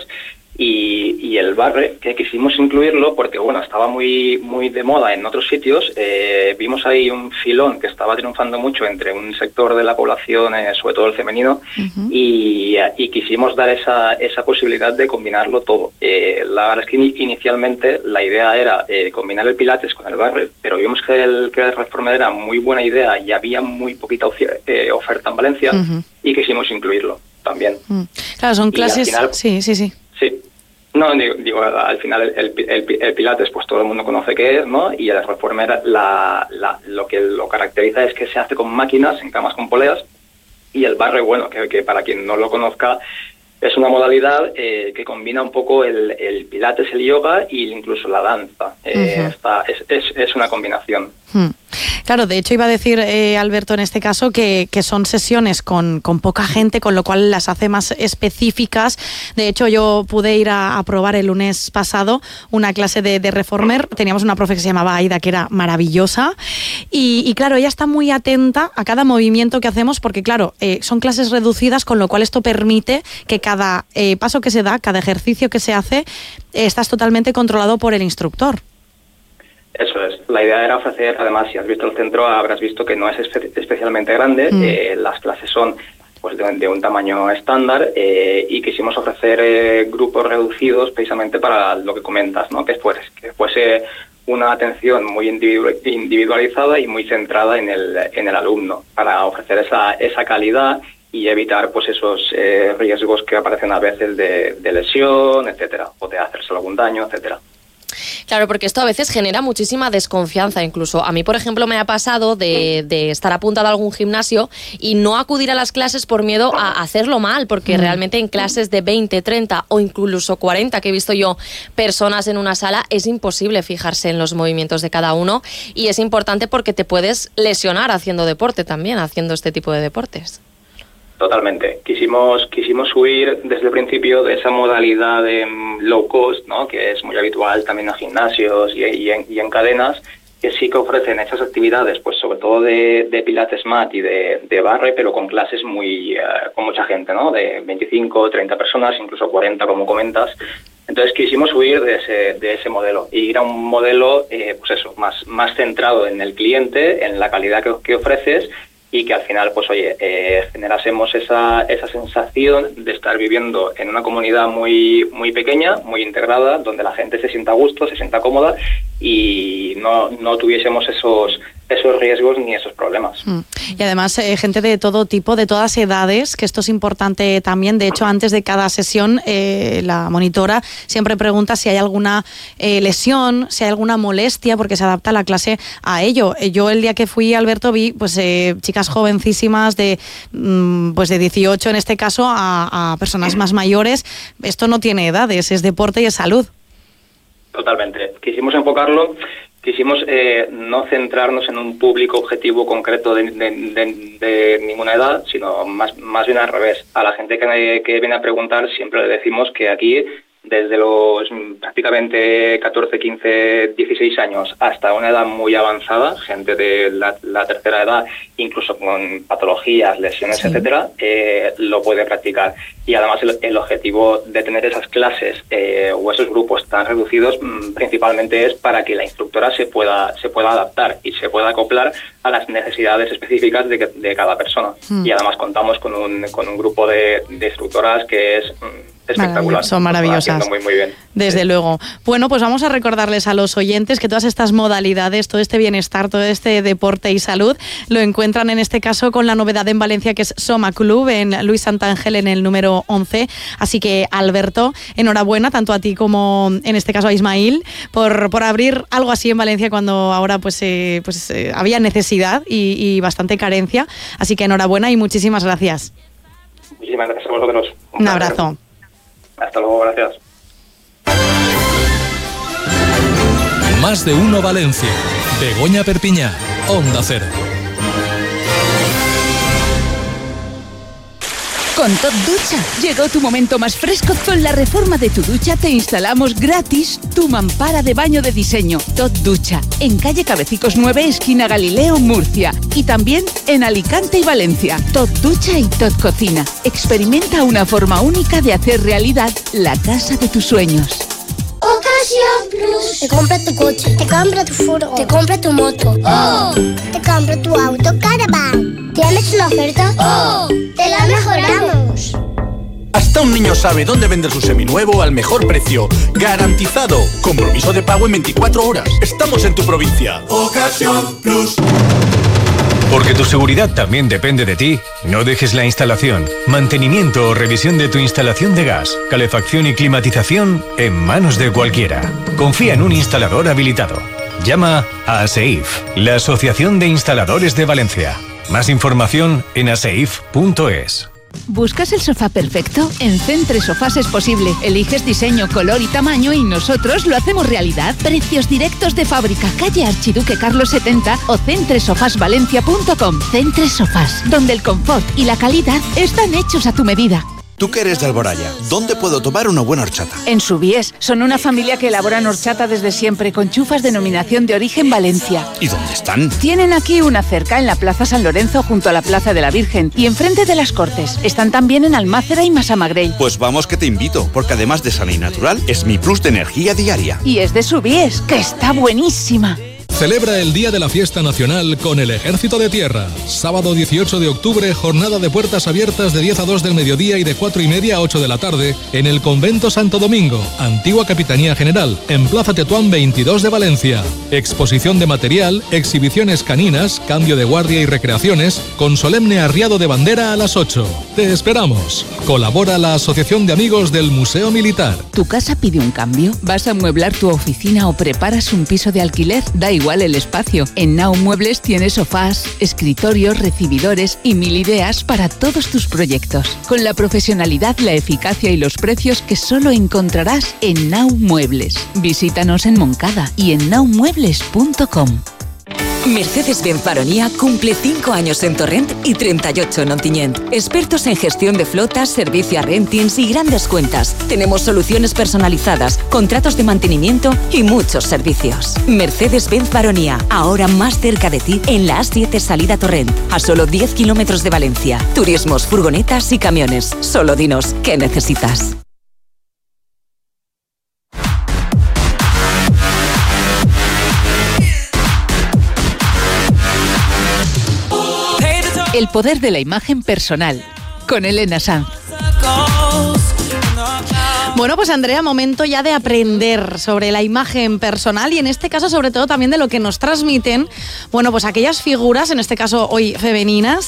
y, y el barre, que quisimos incluirlo porque bueno, estaba muy muy de moda en otros sitios. Eh, vimos ahí un filón que estaba triunfando mucho entre un sector de la población, eh, sobre todo el femenino, uh-huh. y, y quisimos dar esa esa posibilidad de combinarlo todo. Eh, la verdad es que inicialmente la idea era eh, combinar el pilates con el barre, pero vimos que el, que el reformer era muy buena idea y había muy poquita eh, oferta en Valencia, uh-huh. y quisimos incluirlo también. Uh-huh. Claro, son clases... Final, sí, sí, sí. Sí. No, digo, digo, al final el, el, el pilates pues todo el mundo conoce qué es, ¿no? Y el reformer la, la, lo que lo caracteriza es que se hace con máquinas, en camas con poleas, y el barre, bueno, que, que para quien no lo conozca, es una modalidad eh, que combina un poco el, el pilates, el yoga e incluso la danza. Eh, uh-huh. está, es, es, es una combinación. Hmm. Claro, de hecho iba a decir, eh, Alberto, en este caso que, que son sesiones con, con poca gente, con lo cual las hace más específicas. De hecho, yo pude ir a, a probar el lunes pasado una clase de, de reformer. Teníamos una profe que se llamaba Aida, que era maravillosa. Y, y claro, ella está muy atenta a cada movimiento que hacemos porque, claro, eh, son clases reducidas, con lo cual esto permite que cada eh, paso que se da, cada ejercicio que se hace, eh, estás totalmente controlado por el instructor. Eso es. La idea era ofrecer, además, si has visto el centro, habrás visto que no es espe- especialmente grande. Mm. Eh, las clases son pues de, de un tamaño estándar, eh, y quisimos ofrecer eh, grupos reducidos precisamente para lo que comentas, ¿no? Que fuese, que fuese una atención muy individu- individualizada y muy centrada en el, en el alumno, para ofrecer esa, esa calidad y evitar pues esos eh, riesgos que aparecen a veces de, de lesión, etcétera, o de hacerse algún daño, etcétera. Claro, porque esto a veces genera muchísima desconfianza incluso. A mí, por ejemplo, me ha pasado de, de estar apuntada a algún gimnasio y no acudir a las clases por miedo a hacerlo mal, porque mm. realmente en clases de veinte, treinta o incluso cuarenta, que he visto yo personas en una sala, es imposible fijarse en los movimientos de cada uno, y es importante porque te puedes lesionar haciendo deporte también, haciendo este tipo de deportes. Totalmente. Quisimos quisimos huir desde el principio de esa modalidad de low cost, ¿no?, que es muy habitual también en gimnasios y, y, en, y en cadenas, que sí que ofrecen esas actividades, pues sobre todo de, de pilates mat y de, de barre, pero con clases muy uh, con mucha gente, ¿no?, de veinticinco, treinta personas, incluso cuarenta, como comentas. Entonces quisimos huir de ese de ese modelo y ir a un modelo, eh, pues eso, más más centrado en el cliente, en la calidad que, que ofreces, y que al final, pues oye, eh, generásemos esa esa sensación de estar viviendo en una comunidad muy muy pequeña, muy integrada, donde la gente se sienta a gusto, se sienta cómoda, y no no tuviésemos esos esos riesgos ni esos problemas. Mm. Y además, eh, gente de todo tipo, de todas edades, que esto es importante también. De hecho, antes de cada sesión, eh, la monitora siempre pregunta si hay alguna eh, lesión, si hay alguna molestia, porque se adapta la clase a ello. Eh, yo el día que fui, Alberto, vi pues eh, chicas jovencísimas de, mm, pues de dieciocho en este caso a, a personas más mayores. Esto no tiene edades, es deporte y es salud. Totalmente. Quisimos enfocarlo, quisimos eh, no centrarnos en un público objetivo concreto de, de, de, de ninguna edad, sino más, más bien al revés. A la gente que, que viene a preguntar siempre le decimos que aquí, desde los prácticamente catorce, quince, dieciséis años hasta una edad muy avanzada, gente de la, la tercera edad, incluso con patologías, lesiones, sí. etcétera, eh, lo puede practicar. Y además el, el objetivo de tener esas clases eh, o esos grupos tan reducidos mmm, principalmente es para que la instructora se pueda se pueda adaptar y se pueda acoplar a las necesidades específicas de, de cada persona. Mm. Y además contamos con un, con un grupo de, de instructoras que es mmm, espectacular. Son maravillosas. Muy, muy bien. Desde sí. luego. Bueno, pues vamos a recordarles a los oyentes que todas estas modalidades, todo este bienestar, todo este deporte y salud, lo encuentran en este caso con la novedad en Valencia, que es Soma Club, en Luis Santangel, en el número once. Así que, Alberto, enhorabuena, tanto a ti como en este caso a Ismail, por, por abrir algo así en Valencia cuando ahora pues, eh, pues eh, había necesidad y, y bastante carencia. Así que enhorabuena y muchísimas gracias. Muchísimas gracias a vosotros. Un, Un abrazo. Hasta luego, gracias. Más de uno Valencia. Begoña Perpiñá, Onda Cero. Con Top Ducha llegó tu momento más fresco. Con la reforma de tu ducha te instalamos gratis tu mampara de baño de diseño. Top Ducha, en calle Cabecicos nueve, esquina Galileo, Murcia. Y también en Alicante y Valencia. Top Ducha y Top Cocina. Experimenta una forma única de hacer realidad la casa de tus sueños. Ocasión Plus. Te compra tu coche, te compra tu furgo, te compra tu moto. ¡Oh! Te compra tu auto Caravan. ¿Tienes una oferta? ¡Oh! ¡Te la mejoramos! Hasta un niño sabe dónde vender su seminuevo al mejor precio. ¡Garantizado! Compromiso de pago en veinticuatro horas. Estamos en tu provincia. Ocasión Plus. Porque tu seguridad también depende de ti, no dejes la instalación, mantenimiento o revisión de tu instalación de gas, calefacción y climatización en manos de cualquiera. Confía en un instalador habilitado. Llama a ASEIF, la Asociación de Instaladores de Valencia. Más información en aseif punto es. ¿Buscas el sofá perfecto? En Centre Sofás es posible. Eliges diseño, color y tamaño y nosotros lo hacemos realidad. Precios directos de fábrica, calle Archiduque Carlos setenta o centre sofás valencia punto com. Centre Sofás, donde el confort y la calidad están hechos a tu medida. Tú que eres de Alboraya, ¿dónde puedo tomar una buena horchata? En Subies. Son una familia que elaboran horchata desde siempre, con chufas denominación de origen Valencia. ¿Y dónde están? Tienen aquí una cerca en la Plaza San Lorenzo, junto a la Plaza de la Virgen, y enfrente de las Cortes. Están también en Almácera y Massamagrell. Pues vamos que te invito, porque además de sana y natural, es mi plus de energía diaria. Y es de Subies, que está buenísima. Celebra el Día de la Fiesta Nacional con el Ejército de Tierra. Sábado dieciocho de octubre, jornada de puertas abiertas de diez a dos del mediodía y de cuatro y media a ocho de la tarde en el Convento Santo Domingo, Antigua Capitanía General, en Plaza Tetuán veintidós de Valencia. Exposición de material, exhibiciones caninas, cambio de guardia y recreaciones, con solemne arriado de bandera a las ocho. Te esperamos. Colabora la Asociación de Amigos del Museo Militar. ¿Tu casa pide un cambio? ¿Vas a amueblar tu oficina o preparas un piso de alquiler? Da igual el espacio. En Nau Muebles tienes sofás, escritorios, recibidores y mil ideas para todos tus proyectos. Con la profesionalidad, la eficacia y los precios que solo encontrarás en Nau Muebles. Visítanos en Moncada y en nau muebles punto com. Mercedes-Benz Baronía cumple cinco años en Torrent y treinta y ocho en Ontinyent. Expertos en gestión de flotas, servicio a rentings y grandes cuentas. Tenemos soluciones personalizadas, contratos de mantenimiento y muchos servicios. Mercedes-Benz Baronía, ahora más cerca de ti en la A siete salida Torrent, a solo diez kilómetros de Valencia. Turismos, furgonetas y camiones. Solo dinos qué necesitas. El poder de la imagen personal, con Elena Sanz. Bueno, pues Andrea, momento ya de aprender sobre la imagen personal y en este caso sobre todo también de lo que nos transmiten, bueno, pues aquellas figuras, en este caso hoy femeninas,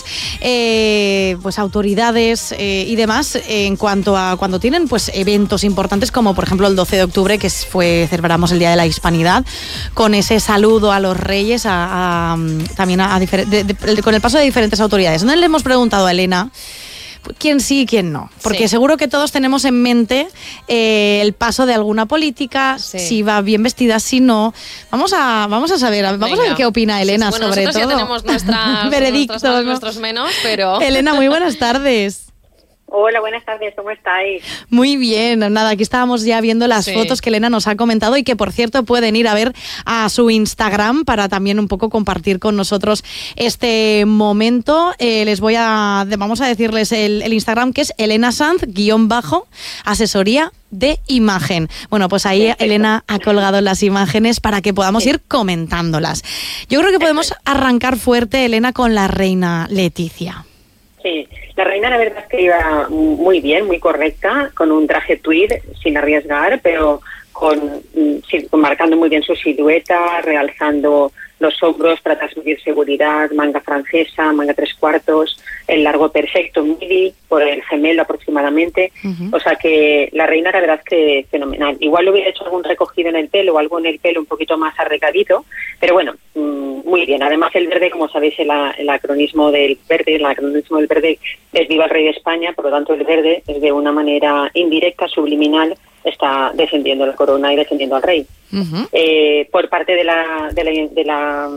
eh, pues autoridades eh, y demás, eh, en cuanto a cuando tienen pues eventos importantes como por ejemplo el doce de octubre, que fue, celebramos el Día de la Hispanidad, con ese saludo a los reyes, a, a, también a, a difer- de, de, con el paso de diferentes autoridades. ¿Dónde le hemos preguntado a Elena quién sí y quién no? Porque sí, seguro que todos tenemos en mente eh, el paso de alguna política, sí, si va bien vestida, si no. Vamos a, vamos a saber, vamos Venga. a ver qué opina Elena, sí, bueno, sobre todo. Nosotros ya tenemos nuestras, veredictos, nuestros más, nuestros menos, pero... Elena, muy buenas tardes. Hola, buenas tardes, ¿cómo estáis? Muy bien, nada, aquí estábamos ya viendo las sí. fotos que Elena nos ha comentado y que, por cierto, pueden ir a ver a su Instagram para también un poco compartir con nosotros este momento. Eh, les voy a, vamos a decirles el, el Instagram, que es Elena Sanz, guión bajo, asesoría de imagen. Bueno, pues ahí Perfecto. Elena ha colgado las imágenes para que podamos sí. ir comentándolas. Yo creo que podemos arrancar fuerte, Elena, con la reina Leticia. Sí, la reina la verdad es que iba muy bien, muy correcta, con un traje tweed sin arriesgar, pero con, sí, marcando muy bien su silueta, realzando los hombros para transmitir seguridad, manga francesa, manga tres cuartos, el largo perfecto, midi, por el gemelo aproximadamente. Uh-huh. O sea que la reina la verdad es que fenomenal. Igual le hubiera hecho algún recogido en el pelo o algo en el pelo un poquito más arregadito, pero bueno, muy bien. Además el verde, como sabéis, el, el acronismo del verde, el acronismo del verde es Viva el Rey de España, por lo tanto el verde es de una manera indirecta, subliminal, está defendiendo la corona y defendiendo al rey. Uh-huh. Eh, por parte de la de la, de la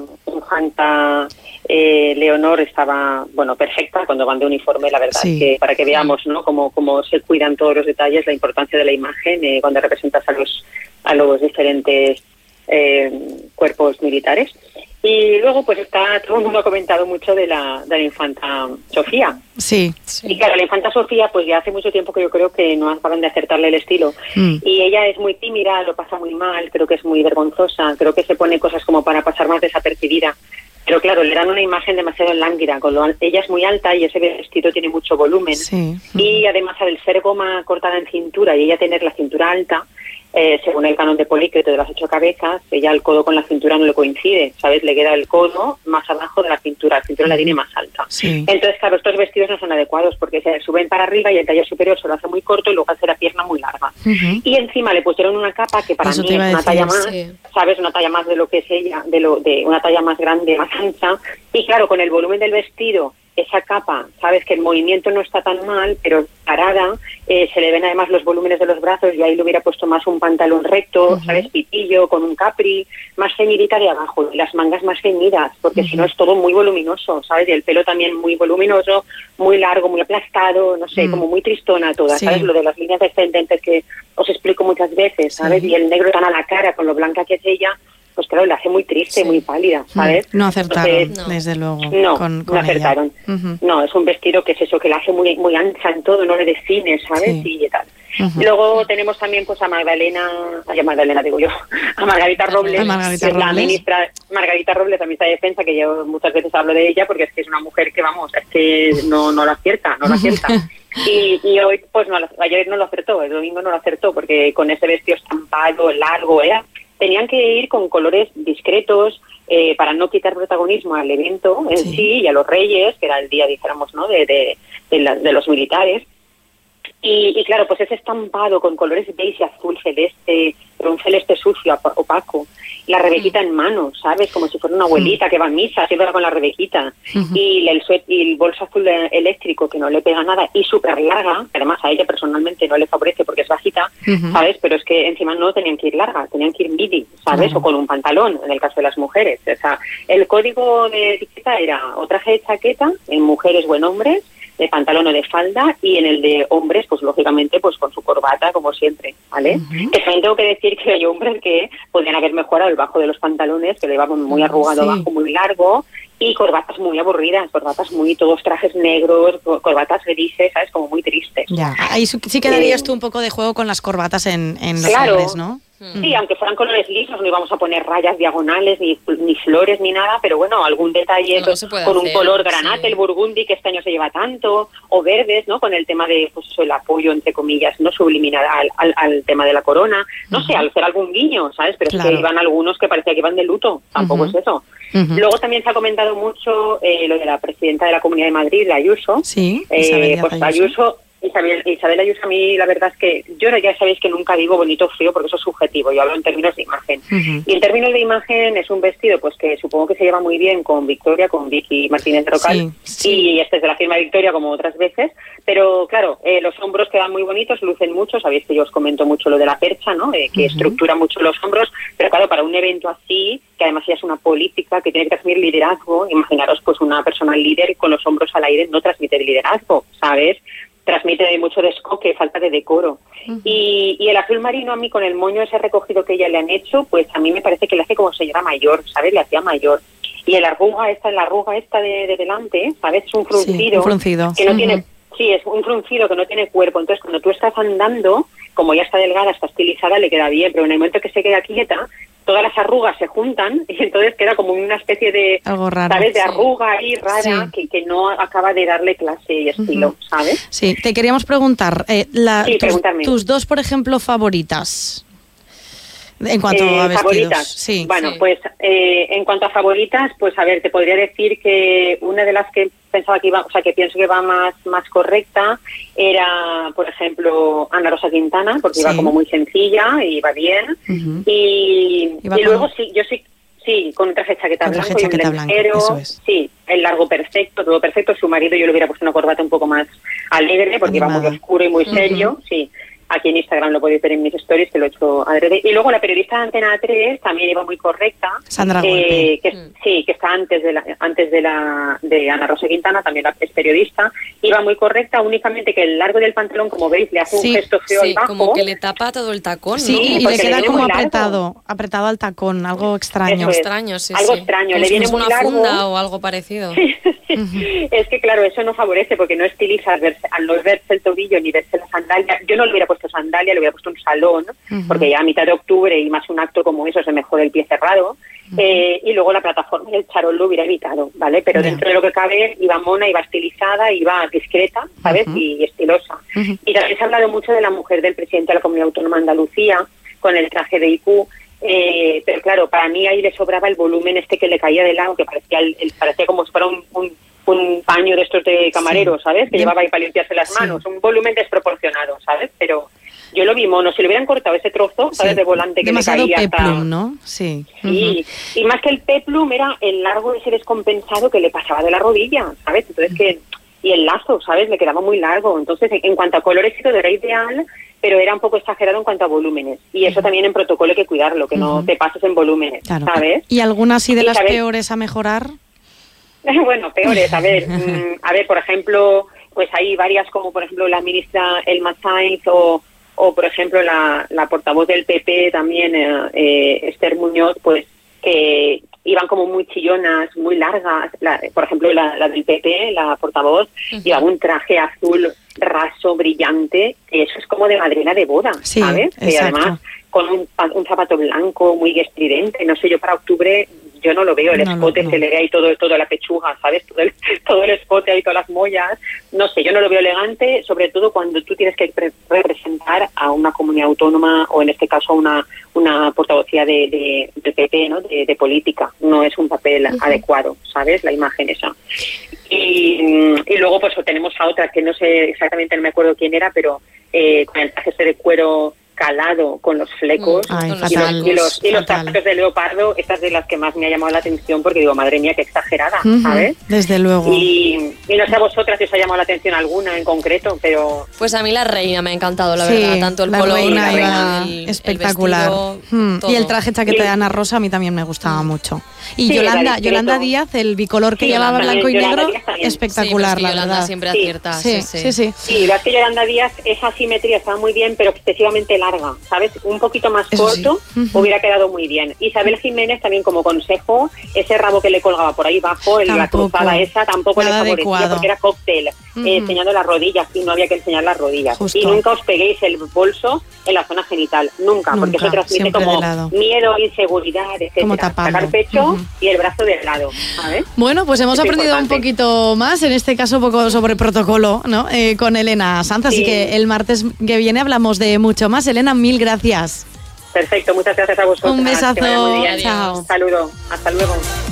infanta eh, Leonor estaba, bueno, perfecta cuando van de uniforme, la verdad, sí. que para que veamos, ¿no?, cómo, cómo se cuidan todos los detalles, la importancia de la imagen eh, cuando representas a los a los diferentes eh, cuerpos militares. Y luego pues está, todo el mundo ha comentado mucho de la, de la infanta Sofía. Sí, sí. Y claro, la infanta Sofía pues ya hace mucho tiempo que yo creo que no acaban de acertarle el estilo. Mm. Y ella es muy tímida, lo pasa muy mal, creo que es muy vergonzosa, creo que se pone cosas como para pasar más desapercibida. Pero claro, le dan una imagen demasiado lánguida, con lo ella es muy alta y ese vestido tiene mucho volumen. Sí. Y además al ser goma cortada en cintura y ella tener la cintura alta, Eh, según el canon de Polícrates de las ocho cabezas, ella el codo con la cintura no le coincide, ¿sabes? Le queda el codo más abajo de la cintura, la cintura la tiene más alta. Sí. Entonces, claro, estos vestidos no son adecuados porque se suben para arriba y el taller superior se lo hace muy corto y luego hace la pierna muy larga. Uh-huh. Y encima le pusieron una capa que para Eso mí es una decir, talla más, sí. ¿sabes? Una talla más de lo que es ella, de lo de una talla más grande, más ancha. Y claro, con el volumen del vestido, esa capa, sabes que el movimiento no está tan mal, pero parada, eh, se le ven además los volúmenes de los brazos. Yo ahí le hubiera puesto más un pantalón recto, uh-huh. sabes, pitillo, con un capri, más ceñidita de abajo, y las mangas más ceñidas, porque uh-huh. si no es todo muy voluminoso, sabes, y el pelo también muy voluminoso, muy largo, muy aplastado, no sé, uh-huh. como muy tristona toda, sí. sabes, lo de las líneas descendentes que os explico muchas veces, sabes, sí. y el negro tan a la cara, con lo blanca que es ella, pues claro, la hace muy triste, sí. muy pálida, ¿sabes? No acertaron, Entonces, desde luego. No, con, con no acertaron. Uh-huh. No, es un vestido que es eso, que la hace muy muy ancha en todo, no le define, ¿sabes? Sí. Y tal. Uh-huh. Luego tenemos también pues a Magdalena, a Magdalena digo yo, a Margarita Robles, a Margarita que es Robles. la ministra, Margarita Robles, la ministra de Defensa, que yo muchas veces hablo de ella porque es que es una mujer que, vamos, es que no, no la acierta, no la acierta. Y, y hoy, pues no, ayer no lo acertó, el domingo no lo acertó, porque con ese vestido estampado, largo, ¿eh? Tenían que ir con colores discretos eh, para no quitar protagonismo al evento en sí. sí y a los reyes, que era el día, dijéramos, ¿no?, de, de, de, la, de los militares. Y, y claro, pues ese estampado con colores beige, azul, celeste, pero un celeste sucio, opaco. La rebequita mm. en mano, ¿sabes? Como si fuera una abuelita mm. que va a misa, siempre va con la rebequita. Mm-hmm. Y el suet, y el bolso azul eléctrico que no le pega nada y súper larga, que además a ella personalmente no le favorece porque es bajita, mm-hmm. ¿sabes? Pero es que encima no tenían que ir larga, tenían que ir midi, ¿sabes? Mm. O con un pantalón, en el caso de las mujeres. O sea, el código de etiqueta era o traje de chaqueta, en mujeres o en hombres, de pantalón o de falda, y en el de hombres, pues lógicamente, pues con su corbata, como siempre, ¿vale? Uh-huh. Que también tengo que decir que hay hombres que podrían haber mejorado el bajo de los pantalones, que le llevaban muy arrugado sí. abajo, muy largo, y corbatas muy aburridas, corbatas muy, todos trajes negros, corbatas grises, ¿sabes? Como muy tristes. Ya, ahí sí quedarías eh, tú un poco de juego con las corbatas en, en los claro, hombres, ¿no? Sí, aunque fueran colores lisos, no íbamos a poner rayas diagonales, ni, ni flores, ni nada, pero bueno, algún detalle pues, con hacer, un color granate, sí. El burgundy, que este año se lleva tanto, o verdes, ¿no? Con el tema de, pues eso, el apoyo, entre comillas, no subliminal al, al, al tema de la corona. No uh-huh. sé, al hacer algún guiño, ¿sabes? Pero claro. Es que iban algunos que parecía que iban de luto, tampoco uh-huh. es eso. Uh-huh. Luego también se ha comentado mucho eh, lo de la presidenta de la Comunidad de Madrid, la Ayuso. Sí, eh, pues Ayuso. Ayuso Isabel, Isabel Ayuso, a mí la verdad es que yo ya sabéis que nunca digo bonito o feo porque eso es subjetivo, yo hablo en términos de imagen. Uh-huh. Y en términos de imagen es un vestido pues que supongo que se lleva muy bien con Victoria, con Vicky Martínez Rocal, sí, sí. Y este es de la firma Victoria como otras veces, pero claro, eh, los hombros quedan muy bonitos, lucen mucho, sabéis que yo os comento mucho lo de la percha, ¿no? Eh, que uh-huh. estructura mucho los hombros, pero claro, para un evento así, que además ya es una política que tiene que transmitir liderazgo, imaginaros pues una persona líder con los hombros al aire no transmite liderazgo, ¿sabes? Transmite mucho descoque, falta de decoro. Uh-huh. Y, y el azul marino a mí con el moño ese recogido que ella le han hecho, pues a mí me parece que le hace como señora mayor, ¿sabes? Le hacía mayor. Y el arruga esta, la arruga esta de, de delante, ¿sabes? Es un fruncido, sí, un fruncido. que no uh-huh. tiene, sí, es un fruncido que no tiene cuerpo. Entonces cuando tú estás andando, como ya está delgada, está estilizada, le queda bien, pero en el momento que se queda quieta, todas las arrugas se juntan y entonces queda como una especie de, algo raro, ¿sabes? De sí. arruga ahí rara sí. que, que no acaba de darle clase y estilo, uh-huh. ¿sabes? Sí, te queríamos preguntar, eh, la, sí, tus, tus dos, por ejemplo, favoritas. En cuanto eh, a vestidos. Favoritas. Sí. Bueno, sí. pues eh, en cuanto a favoritas, pues a ver, te podría decir que una de las que pensaba que iba, o sea, que pienso que va más más correcta era, por ejemplo, Ana Rosa Quintana, porque sí. iba como muy sencilla y iba bien. Uh-huh. Y, y con... luego sí, yo sí, sí, con un traje chaqueta con blanco traje, y un lenguero, es. Sí, el largo perfecto, todo perfecto. Su marido yo le hubiera puesto una corbata un poco más alegre porque Animada. Iba muy oscuro y muy serio, uh-huh. sí. Aquí en Instagram lo podéis ver en mis stories, que lo he hecho adrede. Y luego la periodista de Antena tres también iba muy correcta. Sandra eh, que mm. Sí, que está antes de la antes de la de Ana Rosa Quintana, también es periodista. Iba muy correcta, únicamente que el largo del pantalón, como veis, le hace sí, un gesto feo sí, al bajo. Como que le tapa todo el tacón, sí, ¿no? y Porque le queda le como muy apretado, largo. apretado al tacón, algo extraño. Es. extraño, sí, algo sí. extraño, como le si viene es muy una largo. funda o algo parecido. uh-huh. Es que claro, eso no favorece porque no estiliza al, verse, al no verse el tobillo ni verse la sandalia. Yo no le hubiera puesto sandalia, le hubiera puesto un salón, uh-huh. porque ya a mitad de octubre y más un acto como eso se mejora el pie cerrado. Uh-huh. eh, y luego la plataforma y el charol lo hubiera evitado, ¿vale? Pero yeah. dentro de lo que cabe iba mona, iba estilizada, iba discreta, ¿sabes? Uh-huh. Y estilosa. Uh-huh. Y también se ha hablado mucho de la mujer del presidente de la Comunidad Autónoma de Andalucía con el traje de I Q. Eh, pero claro, para mí ahí le sobraba el volumen este que le caía de lado, que parecía el, el, parecía como si fuera un, un, un paño de estos de camarero, sí. ¿sabes? Que Bien. Llevaba ahí para limpiarse las manos, sí. un volumen desproporcionado, ¿sabes? Pero yo lo vi mono, si le hubieran cortado ese trozo, ¿sabes? Sí. De volante que demasiado le caía peplum, hasta... ¿no? Sí. Sí, uh-huh. y más que el peplum era el largo ese descompensado que le pasaba de la rodilla, ¿sabes? Entonces uh-huh. que... Y el lazo, ¿sabes? Le quedaba muy largo. Entonces, en cuanto a colores y todo era ideal, pero era un poco exagerado en cuanto a volúmenes. Y eso uh-huh. también en protocolo hay que cuidarlo, que uh-huh. no te pases en volúmenes, claro. ¿sabes? ¿Y alguna así de y las ¿sabes? Peores a mejorar? Bueno, peores, a ver, mmm, a ver, por ejemplo, pues hay varias como, por ejemplo, la ministra Elma Sainz o, o por ejemplo, la, la portavoz del P P también, eh, eh, Esther Muñoz, pues que iban como muy chillonas, muy largas. La, por ejemplo, la, la del P P, la portavoz, uh-huh. llevaba un traje azul raso, brillante, que eso es como de madrina de boda, sí, ¿sabes? Y además con un, un zapato blanco muy estridente. No sé, yo para octubre yo no lo veo, el no, escote no, no. se le ve ahí todo, toda la pechuga, ¿sabes? Todo el, todo el escote ahí, todas las mollas. No sé, yo no lo veo elegante, sobre todo cuando tú tienes que pre- representar a una comunidad autónoma o en este caso a una, una portavocía de, de, de P P, ¿no? De, de política. No es un papel uh-huh. adecuado, ¿sabes? La imagen esa. Y, y luego pues tenemos a otra que no sé exactamente, no me acuerdo quién era, pero eh, con el traje de cuero calado con los flecos Ay, y, fatal, los, y los y los fatal. zapatos de leopardo, estas de las que más me ha llamado la atención porque digo, madre mía, qué exagerada, uh-huh, ¿sabes? Desde luego. Y, y no sé a vosotras si os ha llamado la atención alguna en concreto, pero... Pues a mí la reina me ha encantado, la sí, verdad, tanto el la color, reina la iba el, espectacular. El vestido, hmm. todo. Y el traje chaqueta sí. de Ana Rosa a mí también me gustaba mm. mucho. Y sí, Yolanda, Yolanda Díaz, el bicolor que sí, llevaba blanco y Yolanda negro, espectacular, sí, la Yolanda verdad. siempre sí. acierta, sí, sí, sí. sí, sí. Sí, la que Yolanda Díaz, esa simetría estaba muy bien, pero excesivamente larga, ¿sabes? Un poquito más Eso corto sí. uh-huh. hubiera quedado muy bien. Isabel Jiménez también como consejo, ese rabo que le colgaba por ahí abajo, en la cruzada esa, tampoco Nada le favorecía adecuado. porque era cóctel, uh-huh. eh, enseñando las rodillas y no había que enseñar las rodillas. Justo. Y nunca os peguéis el bolso en la zona genital, nunca, Nunca, porque eso transmite siempre como de lado. miedo, inseguridad, etcétera. Como tapando. Sacar pecho Uh-huh. y el brazo de lado, ¿sabes? Bueno, pues hemos Es aprendido importante. un poquito más, en este caso un poco sobre protocolo, ¿no? Eh, con Elena Sanz, así Sí. que el martes que viene hablamos de mucho más. Elena, mil gracias. Perfecto, muchas gracias a vosotros. Un besazo. Que vaya muy bien. Chao. Un saludo, hasta luego.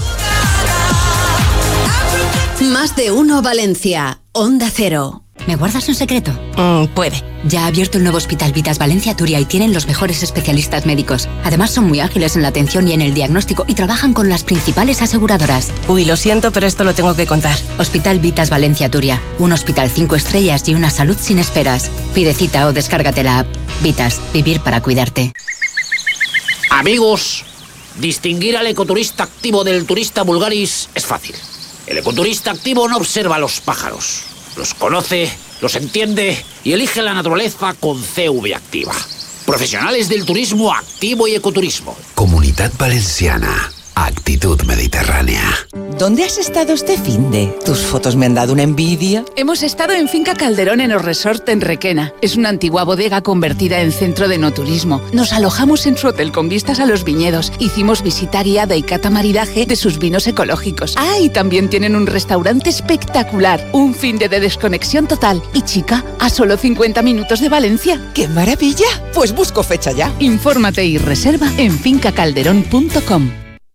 Más de uno Valencia. Onda Cero. ¿Me guardas un secreto? Mm, puede. Ya ha abierto el nuevo Hospital Vitas Valencia Turia y tienen los mejores especialistas médicos. Además son muy ágiles en la atención y en el diagnóstico y trabajan con las principales aseguradoras. Uy, lo siento, pero esto lo tengo que contar. Hospital Vitas Valencia Turia. Un hospital cinco estrellas y una salud sin esperas. Pide cita o descárgate la app. Vitas. Vivir para cuidarte. Amigos, distinguir al ecoturista activo del turista vulgaris es fácil. El ecoturista activo no observa a los pájaros. Los conoce, los entiende y elige la naturaleza con C V activa. Profesionales del turismo activo y ecoturismo. Comunidad Valenciana. Actitud mediterránea. ¿Dónde has estado este finde? Tus fotos me han dado una envidia. Hemos estado en Finca Calderón en el Resort en Requena. Es una antigua bodega convertida en centro de no turismo. Nos alojamos en su hotel con vistas a los viñedos. Hicimos visita guiada y cata maridaje de sus vinos ecológicos. Ah, y también tienen un restaurante espectacular. Un finde de desconexión total. Y chica, a solo cincuenta minutos de Valencia. ¡Qué maravilla! Pues busco fecha ya. Infórmate y reserva en finca calderón punto com.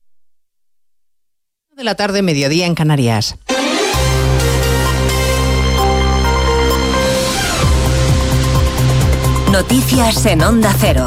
De la tarde, mediodía en Canarias. Noticias en Onda Cero.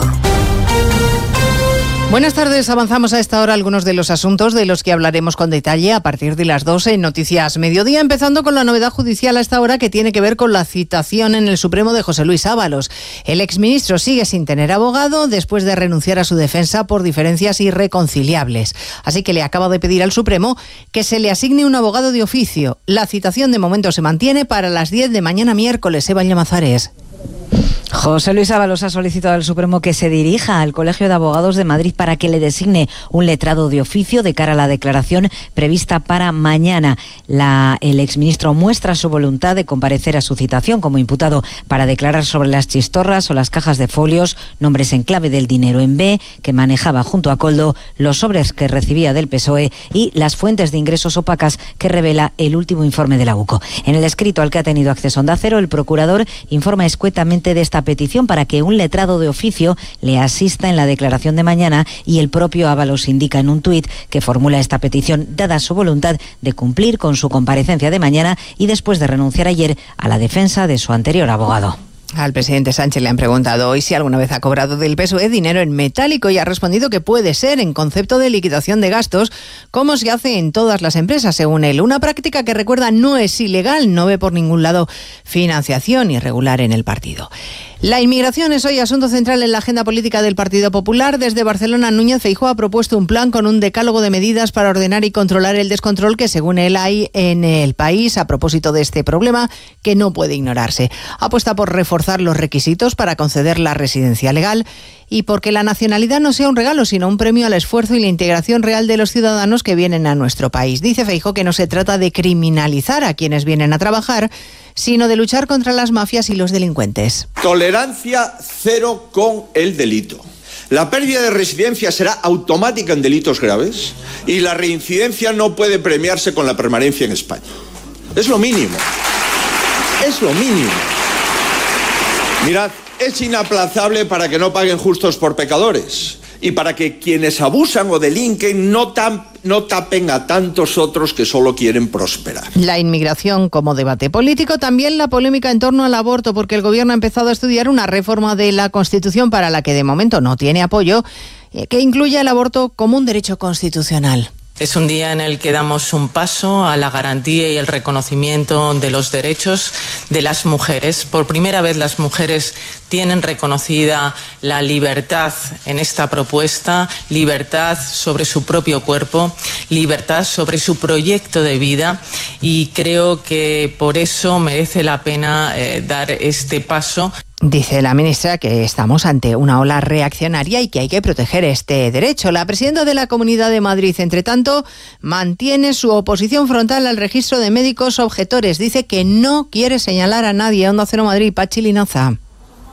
Buenas tardes, avanzamos a esta hora algunos de los asuntos de los que hablaremos con detalle a partir de las doce en Noticias Mediodía, empezando con la novedad judicial a esta hora que tiene que ver con la citación en el Supremo de José Luis Ábalos. El exministro sigue sin tener abogado después de renunciar a su defensa por diferencias irreconciliables. Así que le acaba de pedir al Supremo que se le asigne un abogado de oficio. La citación de momento se mantiene para las diez de mañana miércoles. Eva Llamazares. José Luis Ábalos ha solicitado al Supremo que se dirija al Colegio de Abogados de Madrid para que le designe un letrado de oficio de cara a la declaración prevista para mañana. La, el exministro muestra su voluntad de comparecer a su citación como imputado para declarar sobre las chistorras o las cajas de folios, nombres en clave del dinero en B que manejaba junto a Koldo, los sobres que recibía del P S O E y las fuentes de ingresos opacas que revela el último informe de la U C O. En el escrito al que ha tenido acceso Onda Cero, el procurador informa escuetamente de esta petición para que un letrado de oficio le asista en la declaración de mañana y el propio Ábalos indica en un tuit que formula esta petición dada su voluntad de cumplir con su comparecencia de mañana y después de renunciar ayer a la defensa de su anterior abogado. Al presidente Sánchez le han preguntado hoy si alguna vez ha cobrado del P S O E dinero en metálico y ha respondido que puede ser en concepto de liquidación de gastos, como se hace en todas las empresas, según él. Una práctica que, recuerda, no es ilegal, no ve por ningún lado financiación irregular en el partido. La inmigración es hoy asunto central en la agenda política del Partido Popular. Desde Barcelona, Núñez Feijóo ha propuesto un plan con un decálogo de medidas para ordenar y controlar el descontrol que, según él, hay en el país a propósito de este problema que no puede ignorarse. Apuesta por reforzar los requisitos para conceder la residencia legal y porque la nacionalidad no sea un regalo, sino un premio al esfuerzo y la integración real de los ciudadanos que vienen a nuestro país. Dice Feijóo que no se trata de criminalizar a quienes vienen a trabajar, sino de luchar contra las mafias y los delincuentes. Tolerancia cero con el delito. La pérdida de residencia será automática en delitos graves y la reincidencia no puede premiarse con la permanencia en España. Es lo mínimo. Es lo mínimo. Mirad, es inaplazable para que no paguen justos por pecadores y para que quienes abusan o delinquen no, tan, no tapen a tantos otros que solo quieren prosperar. La inmigración como debate político, también la polémica en torno al aborto, porque el Gobierno ha empezado a estudiar una reforma de la Constitución para la que de momento no tiene apoyo, que incluya el aborto como un derecho constitucional. Es un día en el que damos un paso a la garantía y el reconocimiento de los derechos de las mujeres. Por primera vez las mujeres tienen reconocida la libertad en esta propuesta, libertad sobre su propio cuerpo, libertad sobre su proyecto de vida, y creo que por eso merece la pena eh, dar este paso. Dice la ministra que estamos ante una ola reaccionaria y que hay que proteger este derecho. La presidenta de la Comunidad de Madrid, entre tanto, mantiene su oposición frontal al registro de médicos objetores. Dice que no quiere señalar a nadie. Onda Cero Madrid, Pachi Linaza.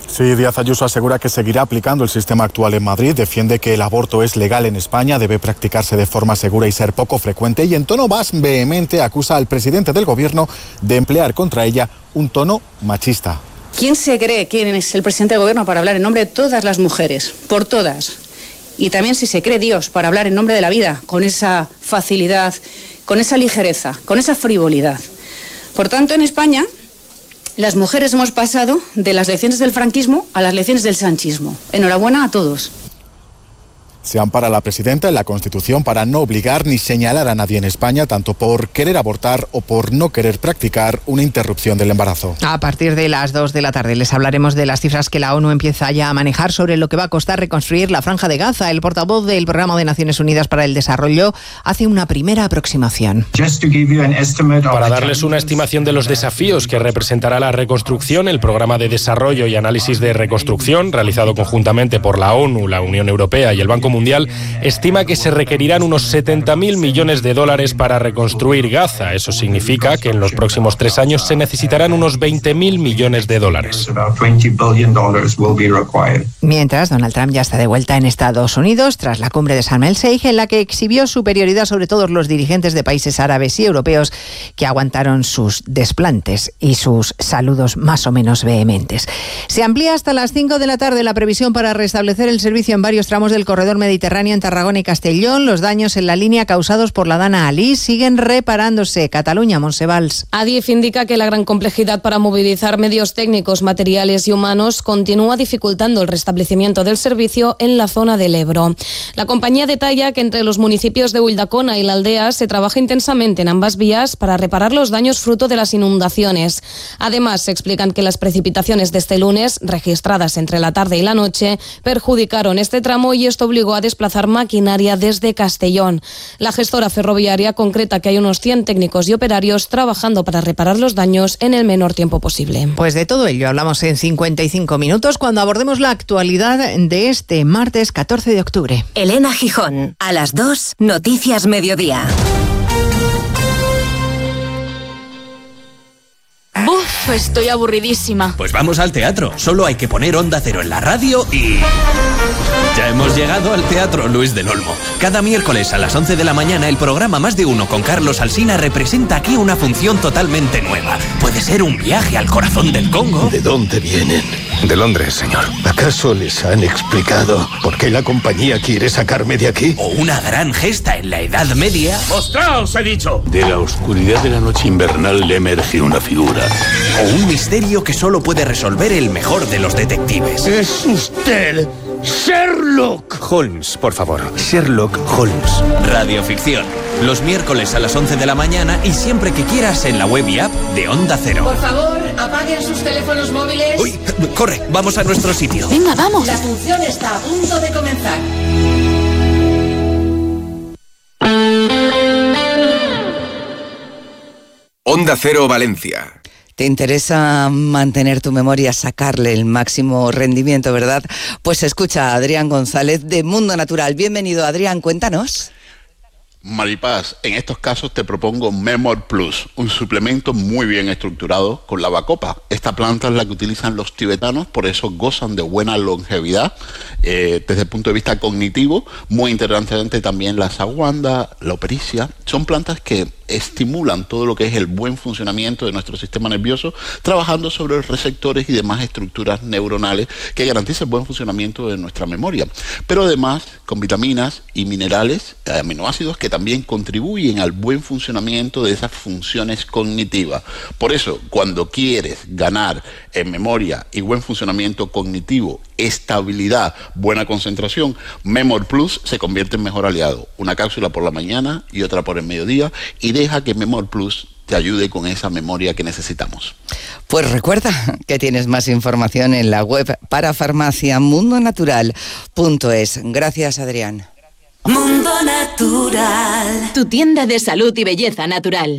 Sí, Díaz Ayuso asegura que seguirá aplicando el sistema actual en Madrid, defiende que el aborto es legal en España, debe practicarse de forma segura y ser poco frecuente, y en tono más vehemente acusa al presidente del gobierno de emplear contra ella un tono machista. ¿Quién se cree quién es el presidente del gobierno para hablar en nombre de todas las mujeres? Por todas. Y también si se cree Dios para hablar en nombre de la vida, con esa facilidad, con esa ligereza, con esa frivolidad. Por tanto, en España, las mujeres hemos pasado de las lecciones del franquismo a las lecciones del sanchismo. Enhorabuena a todos. Se ampara la presidenta en la Constitución para no obligar ni señalar a nadie en España, tanto por querer abortar o por no querer practicar una interrupción del embarazo. A partir de las dos de la tarde les hablaremos de las cifras que la ONU empieza ya a manejar sobre lo que va a costar reconstruir la Franja de Gaza. El portavoz del Programa de Naciones Unidas para el Desarrollo hace una primera aproximación. Para darles una estimación de los desafíos que representará la reconstrucción, el Programa de Desarrollo y Análisis de Reconstrucción, realizado conjuntamente por la ONU, la Unión Europea y el Banco Mundial, estima que se requerirán unos setenta mil millones de dólares para reconstruir Gaza. Eso significa que en los próximos tres años se necesitarán unos veinte mil millones de dólares. Mientras, Donald Trump ya está de vuelta en Estados Unidos tras la cumbre de Sharm el Sheikh, en la que exhibió superioridad sobre todos los dirigentes de países árabes y europeos que aguantaron sus desplantes y sus saludos más o menos vehementes. Se amplía hasta las cinco de la tarde la previsión para restablecer el servicio en varios tramos del corredor mediterráneo en Tarragona y Castellón. Los daños en la línea causados por la Dana Ali siguen reparándose. Cataluña, Monsevals. Adif indica que la gran complejidad para movilizar medios técnicos, materiales y humanos continúa dificultando el restablecimiento del servicio en la zona del Ebro. La compañía detalla que entre los municipios de Ulldecona y La Aldea se trabaja intensamente en ambas vías para reparar los daños fruto de las inundaciones. Además, se explican que las precipitaciones de este lunes, registradas entre la tarde y la noche, perjudicaron este tramo y esto obligó a desplazar maquinaria desde Castellón. La gestora ferroviaria concreta que hay unos cien técnicos y operarios trabajando para reparar los daños en el menor tiempo posible. Pues de todo ello hablamos en cincuenta y cinco minutos cuando abordemos la actualidad de este martes catorce de octubre. Elena Gijón, a las dos, Noticias Mediodía. Buf, estoy aburridísima. Pues vamos al teatro. Solo hay que poner Onda Cero en la radio y... ya hemos llegado al Teatro Luis del Olmo. Cada miércoles a las once de la mañana el programa Más de Uno con Carlos Alsina representa aquí una función totalmente nueva. Puede ser un viaje al corazón del Congo. ¿De dónde vienen? De Londres, señor. ¿Acaso les han explicado por qué la compañía quiere sacarme de aquí? O una gran gesta en la Edad Media. ¡Mostraos, he dicho! De la oscuridad de la noche invernal le emerge una figura. O un misterio que solo puede resolver el mejor de los detectives. ¡Es usted Sherlock Holmes, por favor. Sherlock Holmes. Radioficción. Los miércoles a las once de la mañana y siempre que quieras en la web y app de Onda Cero. Por favor, apaguen sus teléfonos móviles. Uy, corre, vamos a nuestro sitio. Venga, vamos. La función está a punto de comenzar. Onda Cero Valencia. ¿Te interesa mantener tu memoria, sacarle el máximo rendimiento, verdad? Pues escucha a Adrián González de Mundo Natural. Bienvenido, Adrián, cuéntanos. Maripaz, en estos casos te propongo Memor Plus, un suplemento muy bien estructurado con la bacopa. Esta planta es la que utilizan los tibetanos, por eso gozan de buena longevidad eh, desde el punto de vista cognitivo. Muy interesante también la saguanda, la opericia. Son plantas que estimulan todo lo que es el buen funcionamiento de nuestro sistema nervioso, trabajando sobre los receptores y demás estructuras neuronales que garantizan el buen funcionamiento de nuestra memoria. Pero además con vitaminas y minerales, aminoácidos que también contribuyen al buen funcionamiento de esas funciones cognitivas. Por eso, cuando quieres ganar en memoria y buen funcionamiento cognitivo, estabilidad, buena concentración, Memor Plus se convierte en mejor aliado. Una cápsula por la mañana y otra por el mediodía, y deja que Memor Plus te ayude con esa memoria que necesitamos. Pues recuerda que tienes más información en la web para farmacia mundo natural punto es. Gracias, Adrián. Mundo Natural, tu tienda de salud y belleza natural.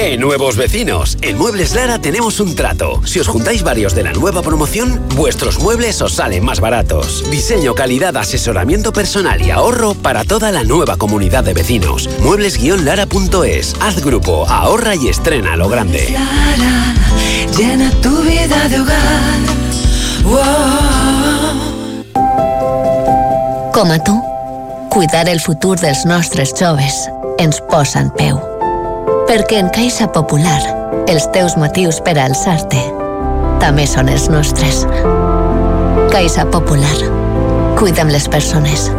¡Eh, nuevos vecinos! En Muebles Lara tenemos un trato. Si os juntáis varios de la nueva promoción, vuestros muebles os salen más baratos. Diseño, calidad, asesoramiento personal y ahorro para toda la nueva comunidad de vecinos. muebles guion lara punto es. Haz grupo, ahorra y estrena a lo grande. Lara, llena tu vida de hogar. Wow. Com a tu, cuidar el futur dels nostres joves ens posa en peu. Perquè en Caixa Popular, els teus motius per a alçar-te també són els nostres. Caixa Popular. Cuida'm les persones.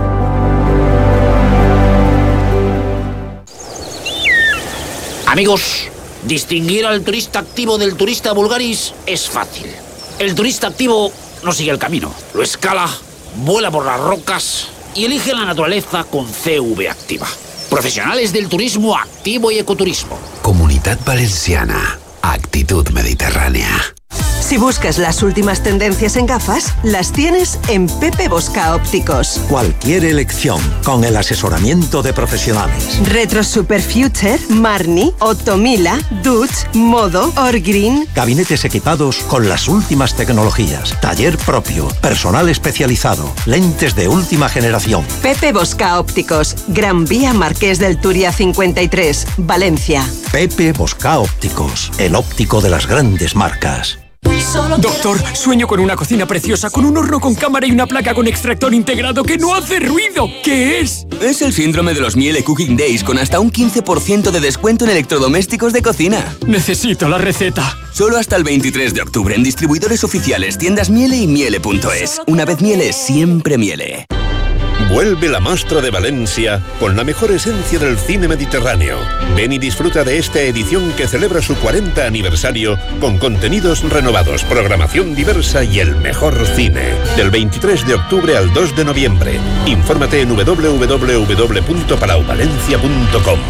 Amigos, distinguir al turista activo del turista vulgaris es fácil. El turista activo no sigue el camino, lo escala, vuela por las rocas y elige la naturaleza con C V activa. Profesionales del turismo activo y ecoturismo. Comunidad Valenciana. Actitud mediterránea. Si buscas las últimas tendencias en gafas, las tienes en Pepe Bosca Ópticos. Cualquier elección, con el asesoramiento de profesionales. Retro Super Future, Marni, Otomila, Dutch, Modo, Orgreen. Gabinetes equipados con las últimas tecnologías. Taller propio, personal especializado, lentes de última generación. Pepe Bosca Ópticos, Gran Vía Marqués del Turia cincuenta y tres, Valencia. Pepe Bosca Ópticos, el óptico de las grandes marcas. Doctor, sueño con una cocina preciosa, con un horno con cámara y una placa con extractor integrado que no hace ruido. ¿Qué es? Es el síndrome de los Miele Cooking Days, con hasta un quince por ciento de descuento en electrodomésticos de cocina. Necesito la receta. Solo hasta el veintitrés de octubre en distribuidores oficiales, tiendas Miele y miele punto es. Una vez Miele, siempre Miele. Vuelve la Mostra de Valencia con la mejor esencia del cine mediterráneo. Ven y disfruta de esta edición que celebra su cuarenta aniversario con contenidos renovados, programación diversa y el mejor cine. Del veintitrés de octubre al dos de noviembre. Infórmate en doble u doble u doble u punto palau valencia punto com.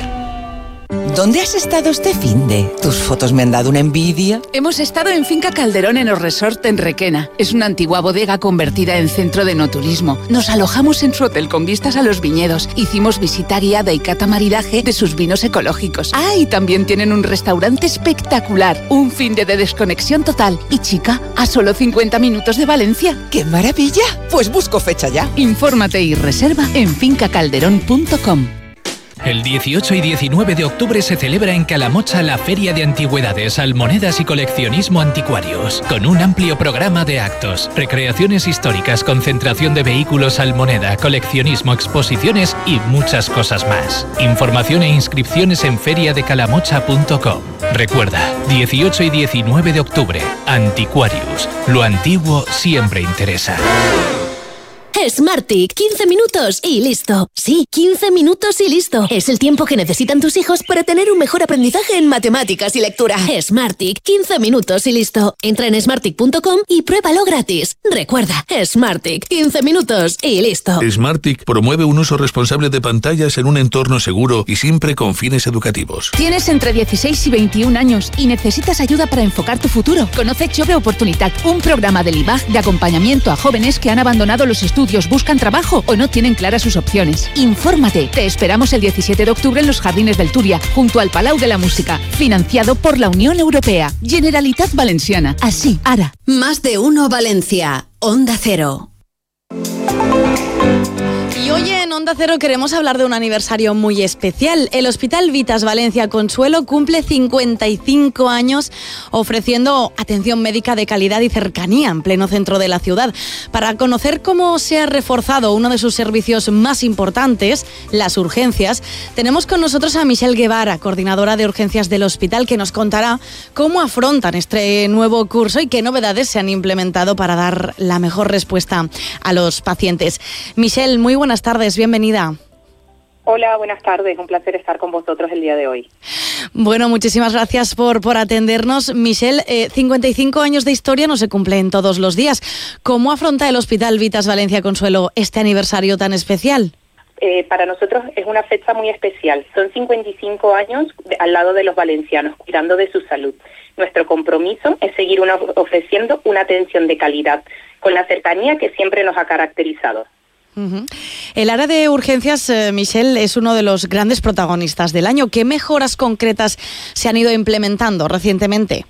¿Dónde has estado este finde? Tus fotos me han dado una envidia. Hemos estado en Finca Calderón en el Resort en Requena. Es una antigua bodega convertida en centro de enoturismo. Nos alojamos en su hotel con vistas a los viñedos. Hicimos visita guiada y cata maridaje de sus vinos ecológicos. Ah, y también tienen un restaurante espectacular. Un finde de desconexión total. Y chica, a solo cincuenta minutos de Valencia. ¡Qué maravilla! Pues busco fecha ya. Infórmate y reserva en finca calderón punto com. El dieciocho y diecinueve de octubre se celebra en Calamocha la Feria de Antigüedades, Almonedas y Coleccionismo Anticuarios, con un amplio programa de actos, recreaciones históricas, concentración de vehículos Almoneda, coleccionismo, exposiciones y muchas cosas más. Información e inscripciones en feria de calamocha punto com. Recuerda, dieciocho y diecinueve de octubre, Anticuarios. Lo antiguo siempre interesa. Smartick, quince minutos y listo. Sí, quince minutos y listo. Es el tiempo que necesitan tus hijos para tener un mejor aprendizaje en matemáticas y lectura. Smartick, quince minutos y listo. Entra en smartick punto com y pruébalo gratis. Recuerda, Smartick, quince minutos y listo. Smartick promueve un uso responsable de pantallas en un entorno seguro y siempre con fines educativos. Tienes entre dieciséis y veintiún años y necesitas ayuda para enfocar tu futuro. Conoce Jove Oportunitat, un programa del I B A G de acompañamiento a jóvenes que han abandonado los estudios, buscan trabajo o no tienen claras sus opciones. Infórmate. Te esperamos el diecisiete de octubre en los Jardines del Turia, junto al Palau de la Música, financiado por la Unión Europea. Generalitat Valenciana. Así, ara. Más de uno Valencia. Onda Cero. Y hoy en Onda Cero queremos hablar de un aniversario muy especial. El Hospital Vitas Valencia Consuelo cumple cincuenta y cinco años ofreciendo atención médica de calidad y cercanía en pleno centro de la ciudad. Para conocer cómo se ha reforzado uno de sus servicios más importantes, las urgencias, tenemos con nosotros a Michelle Guevara, coordinadora de urgencias del hospital, que nos contará cómo afrontan este nuevo curso y qué novedades se han implementado para dar la mejor respuesta a los pacientes. Michelle, muy buenas tardes, bienvenida. Hola, buenas tardes, un placer estar con vosotros el día de hoy. Bueno, muchísimas gracias por, por atendernos. Michelle, eh, cincuenta y cinco años de historia no se cumplen todos los días. ¿Cómo afronta el Hospital Vitas Valencia Consuelo este aniversario tan especial? Eh, para nosotros es una fecha muy especial. Son cincuenta y cinco años de, al lado de los valencianos, cuidando de su salud. Nuestro compromiso es seguir una, ofreciendo una atención de calidad, con la cercanía que siempre nos ha caracterizado. Uh-huh. El área de urgencias, eh, Michelle, es uno de los grandes protagonistas del año. ¿Qué mejoras concretas se han ido implementando recientemente?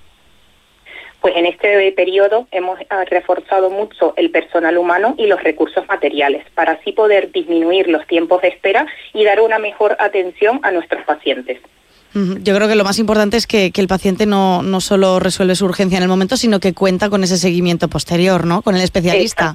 Pues en este periodo hemos reforzado mucho el personal humano y los recursos materiales para así poder disminuir los tiempos de espera y dar una mejor atención a nuestros pacientes. Yo creo que lo más importante es que, que el paciente no, no solo resuelve su urgencia en el momento, sino que cuenta con ese seguimiento posterior, ¿no? Con el especialista.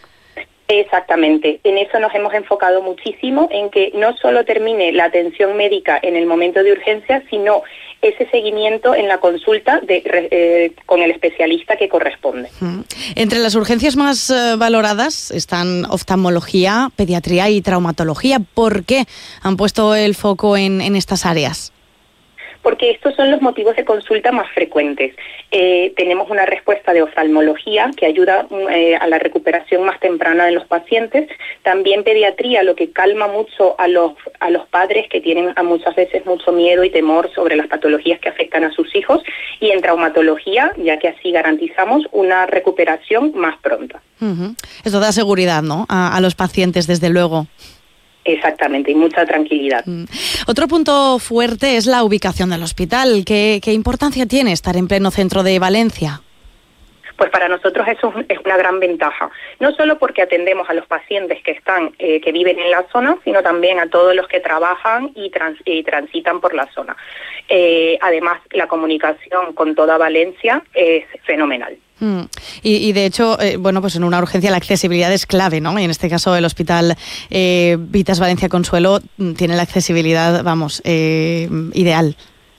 Exactamente. En eso nos hemos enfocado muchísimo, en que no solo termine la atención médica en el momento de urgencia, sino ese seguimiento en la consulta de, eh, con el especialista que corresponde. Entre las urgencias más eh, valoradas están oftalmología, pediatría y traumatología. ¿Por qué han puesto el foco en, en estas áreas? Porque estos son los motivos de consulta más frecuentes. Eh, tenemos una respuesta de oftalmología que ayuda eh, a la recuperación más temprana de los pacientes. También pediatría, lo que calma mucho a los, a los padres que tienen a muchas veces mucho miedo y temor sobre las patologías que afectan a sus hijos. Y en traumatología, ya que así garantizamos una recuperación más pronta. Uh-huh. Eso da seguridad, ¿no?, a, a los pacientes, desde luego. Exactamente, y mucha tranquilidad. Mm. Otro punto fuerte es la ubicación del hospital. ¿Qué, qué importancia tiene estar en pleno centro de Valencia? Pues para nosotros eso es una gran ventaja, no solo porque atendemos a los pacientes que están, eh, que viven en la zona, sino también a todos los que trabajan y, trans, y transitan por la zona. Eh, además, la comunicación con toda Valencia es fenomenal. Mm. Y, y de hecho, eh, bueno, pues en una urgencia la accesibilidad es clave, ¿no? Y en este caso el Hospital eh, Vitas Valencia Consuelo tiene la accesibilidad, vamos, eh, ideal.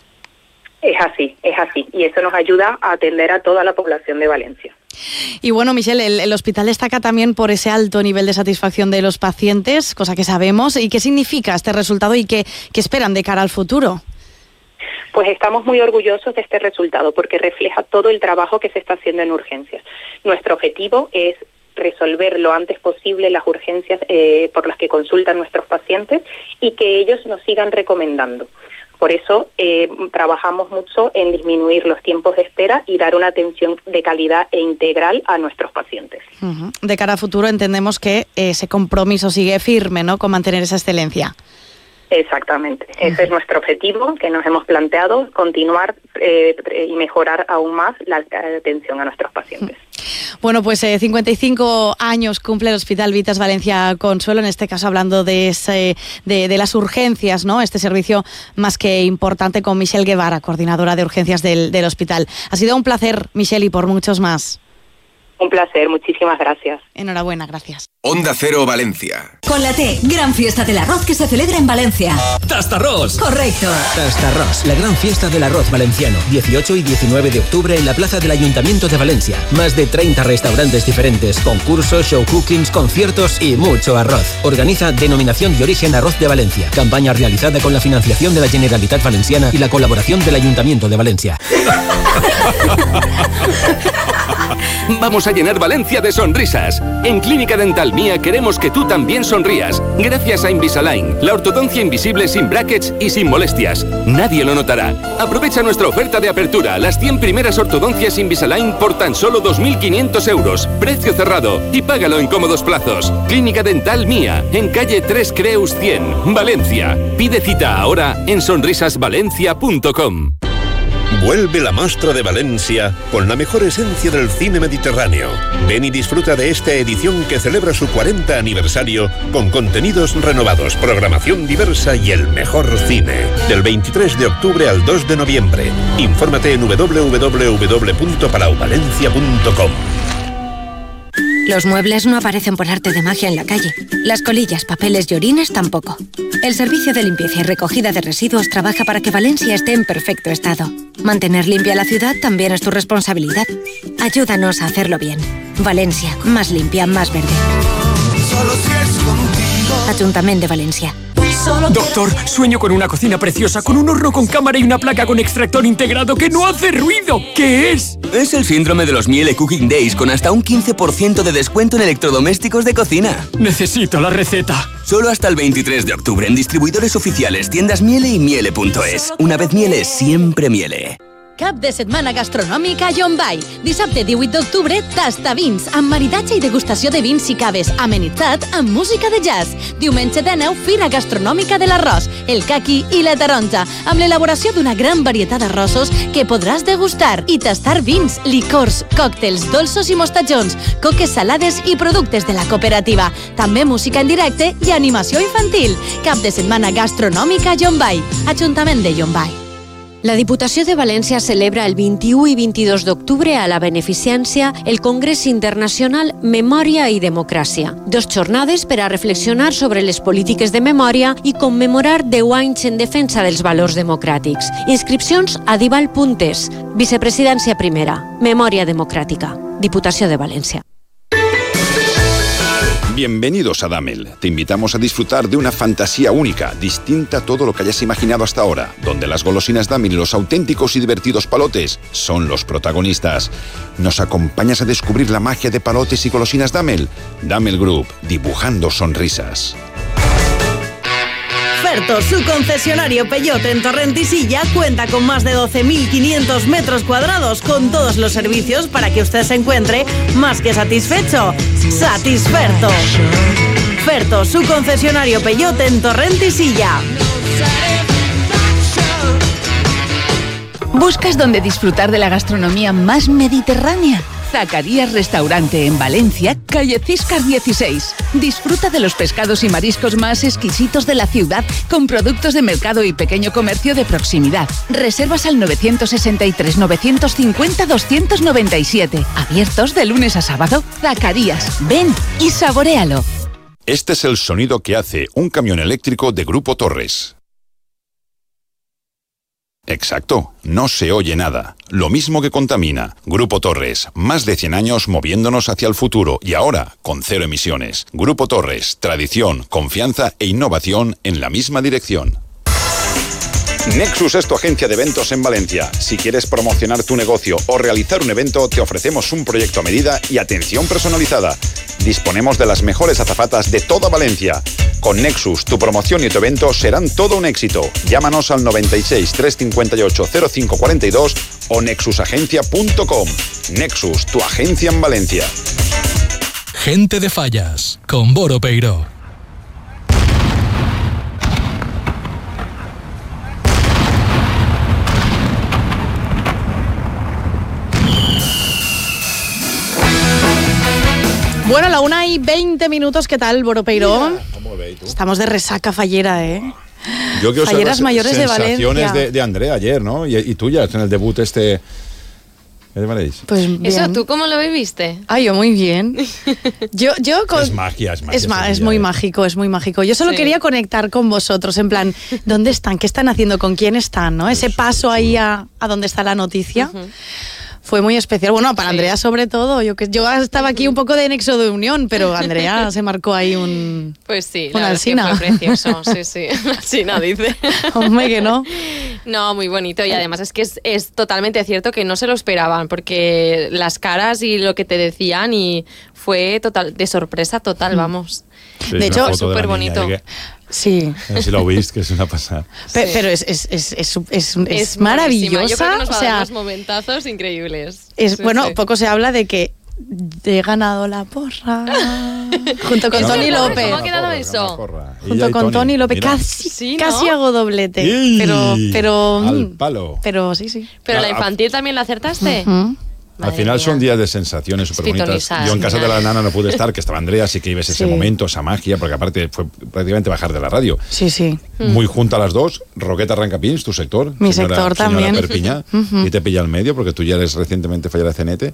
Es así, es así. Y eso nos ayuda a atender a toda la población de Valencia. Y bueno, Michelle, el, el hospital destaca también por ese alto nivel de satisfacción de los pacientes, cosa que sabemos. ¿Y qué significa este resultado y qué, qué esperan de cara al futuro? Pues estamos muy orgullosos de este resultado porque refleja todo el trabajo que se está haciendo en urgencias. Nuestro objetivo es resolver lo antes posible las urgencias eh, por las que consultan nuestros pacientes y que ellos nos sigan recomendando. Por eso eh, trabajamos mucho en disminuir los tiempos de espera y dar una atención de calidad e integral a nuestros pacientes. Uh-huh. De cara a futuro entendemos que ese compromiso sigue firme, ¿no?, con mantener esa excelencia. Exactamente, ese es nuestro objetivo que nos hemos planteado, continuar eh, y mejorar aún más la atención a nuestros pacientes. Bueno, pues eh, cincuenta y cinco años cumple el Hospital Vitas Valencia Consuelo, en este caso hablando de, ese, de, de las urgencias, ¿no? Este servicio más que importante, con Michelle Guevara, coordinadora de urgencias del, del hospital. Ha sido un placer, Michelle, y por muchos más. Un placer, muchísimas gracias. Enhorabuena, gracias. Onda Cero Valencia. Con la T, gran fiesta del arroz que se celebra en Valencia. ¡Tastarrós! Correcto. Tastarrós, la gran fiesta del arroz valenciano. dieciocho y diecinueve de octubre en la plaza del Ayuntamiento de Valencia. Más de treinta restaurantes diferentes, concursos, show cookings, conciertos y mucho arroz. Organiza Denominación de Origen Arroz de Valencia. Campaña realizada con la financiación de la Generalitat Valenciana y la colaboración del Ayuntamiento de Valencia. Vamos a llenar Valencia de sonrisas. En Clínica Dental Mía queremos que tú también sonrías. Gracias a Invisalign, la ortodoncia invisible sin brackets y sin molestias. Nadie lo notará. Aprovecha nuestra oferta de apertura. Las cien primeras ortodoncias Invisalign por tan solo dos mil quinientos euros. Precio cerrado. Y págalo en cómodos plazos. Clínica Dental Mía, en calle Tres Creus cien, Valencia. Pide cita ahora en sonrisas valencia punto com. Vuelve la Mostra de Valencia con la mejor esencia del cine mediterráneo. Ven y disfruta de esta edición que celebra su cuarenta aniversario con contenidos renovados, programación diversa y el mejor cine. Del veintitrés de octubre al dos de noviembre. Infórmate en doble u doble u doble u punto palau valencia punto com. Los muebles no aparecen por arte de magia en la calle. Las colillas, papeles y orines tampoco. El Servicio de Limpieza y Recogida de Residuos trabaja para que Valencia esté en perfecto estado. Mantener limpia la ciudad también es tu responsabilidad. Ayúdanos a hacerlo bien. Valencia, más limpia, más verde. Solo si es contigo. Ayuntamiento de Valencia. Doctor, sueño con una cocina preciosa, con un horno con cámara y una placa con extractor integrado que no hace ruido. ¿Qué es? Es el síndrome de los Miele Cooking Days, con hasta un quince por ciento de descuento en electrodomésticos de cocina. Necesito la receta. Solo hasta el veintitrés de octubre en distribuidores oficiales, tiendas Miele y Miele punto es. Una vez Miele, siempre Miele. Cap de setmana gastronòmic a Llombai. Dissabte divuit d'octubre, tasta vins, amb maridatge i degustació de vins i caves, amenitzat amb música de jazz. Diumenge de neu, fira gastronòmica de l'arròs, el caqui i la taronja, amb l'elaboració d'una gran varietat d'arrossos que podràs degustar i tastar vins, licors, còctels, dolços i mostatjons, coques salades i productes de la cooperativa. També música en directe i animació infantil. Cap de setmana gastronòmic a Llombai. Ajuntament de Llombai. La Diputació de València celebra el vint-i-u i vint-i-dos d'octubre a la beneficència el Congrés Internacional Memòria i Democràcia. Dos jornades per a reflexionar sobre les polítiques de memòria i commemorar deu anys en defensa dels valors democràtics. Inscripcions a dival punt es. Vicepresidència primera. Memòria democràtica. Diputació de València. Bienvenidos a Damel. Te invitamos a disfrutar de una fantasía única, distinta a todo lo que hayas imaginado hasta ahora, donde las golosinas Damel y los auténticos y divertidos palotes son los protagonistas. ¿Nos acompañas a descubrir la magia de palotes y golosinas Damel? Damel Group, dibujando sonrisas. Ferto, su concesionario Peugeot en Torrent y Silla, cuenta con más de doce mil quinientos metros cuadrados con todos los servicios para que usted se encuentre más que satisfecho. Satisferto. Ferto, su concesionario Peugeot en Torrent y Silla. ¿Buscas dónde disfrutar de la gastronomía más mediterránea? Zacarías Restaurante en Valencia, calle Ciscar dieciséis. Disfruta de los pescados y mariscos más exquisitos de la ciudad con productos de mercado y pequeño comercio de proximidad. Reservas al nueve seis tres, nueve cinco cero, dos nueve siete. Abiertos de lunes a sábado. Zacarías, ven y saboréalo. Este es el sonido que hace un camión eléctrico de Grupo Torres. Exacto, no se oye nada. Lo mismo que contamina. Grupo Torres, más de cien años moviéndonos hacia el futuro y ahora con cero emisiones. Grupo Torres, tradición, confianza e innovación en la misma dirección. Nexus es tu agencia de eventos en Valencia. Si quieres promocionar tu negocio o realizar un evento, te ofrecemos un proyecto a medida y atención personalizada. Disponemos de las mejores azafatas de toda Valencia. Con Nexus, tu promoción y tu evento serán todo un éxito. Llámanos al noventa y seis, trescientos cincuenta y ocho, cero cinco cuarenta y dos o nexus agencia punto com. Nexus, tu agencia en Valencia. Gente de Fallas, con Boro Peiró. Bueno, la una y veinte minutos, ¿qué tal, Boro Peiró? Estamos de resaca fallera, ¿eh? Yo quiero saber Falleras mayores de Valencia. Sensaciones de, de Andrea ayer, ¿no? Y, y tuyas en el debut este... ¿Qué te parece? Pues bien. Eso, ¿tú cómo lo viviste? Ah, yo muy bien. Yo, yo con... Es magia, es magia. Es, ma es muy mágico, es muy mágico. Yo solo Sí. quería conectar con vosotros, en plan, ¿dónde están? ¿Qué están haciendo? ¿Con quién están? ¿No? Ese paso ahí a, a donde está la noticia. Uh-huh. Fue muy especial. Bueno, para sí. Andrea sobre todo. Yo que yo estaba aquí un poco de nexo de unión, pero Andrea se marcó ahí un... Pues sí, una la alsina. verdad es que fue precioso. Sí, sí, una alsina, dice. Hombre, que no. No, muy bonito. Y además es que es, es totalmente cierto que no se lo esperaban, porque las caras y lo que te decían y fue total de sorpresa total, mm. vamos. Sí, de hecho, súper de bonito. Sí. A ver si lo viste, que es una pasada. Pe Sí. Pero es, es, es, es, es, es Es maravillosa. Yo creo que nos va o a sea, dar unos momentazos increíbles. Es, Sí, bueno, sí. poco se habla de que he ganado la porra junto con ¿Eso Tony cómo- López. ¿Cómo ha quedado eso? Junto con Tony López. Mira. Casi, Sí, ¿no? casi hago doblete. ¡Ey! Pero, pero, Al mm, palo. pero sí, sí. Pero la Ah, infantil también la acertaste. Ujú. Al final son días de sensaciones súper bonitas. Pitonizadas, Yo en casa de genial. la nana no pude estar, que estaba Andrea, así que ibas ese Sí. momento, esa magia, porque aparte fue prácticamente bajar de la radio. Sí, sí. Muy junta a las dos, Roqueta Arrancapins, tu sector. Mi señora, sector señora también. Perpiñá, Ujú. y te pilla al medio, porque tú ya eres recientemente fallera de Cenete.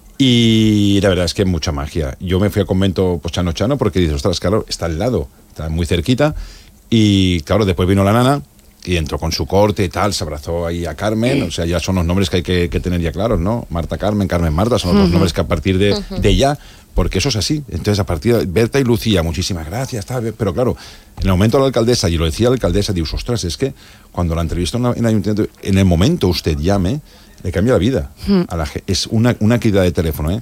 Y la verdad es que mucha magia. Yo me fui a convento pues, Chano Chano, porque dices, ostras, claro, está al lado, está muy cerquita. Y claro, después vino la nana y entró con su corte y tal, se abrazó ahí a Carmen, o sea, ya son los nombres que hay que, que tener ya claros, ¿no? Marta Carmen, Carmen Marta, son los Ujú. nombres que a partir de, Ujú. de ya, porque eso es así. Entonces, a partir de Berta y Lucía, muchísimas gracias, tal, pero claro, en el momento de la alcaldesa, y lo decía la alcaldesa, digo, ostras, es que cuando la entrevistó en, la- en el ayuntamiento, en el momento usted llame, le cambia la vida. Mm. A la, ge- es una, una actividad de teléfono, ¿eh?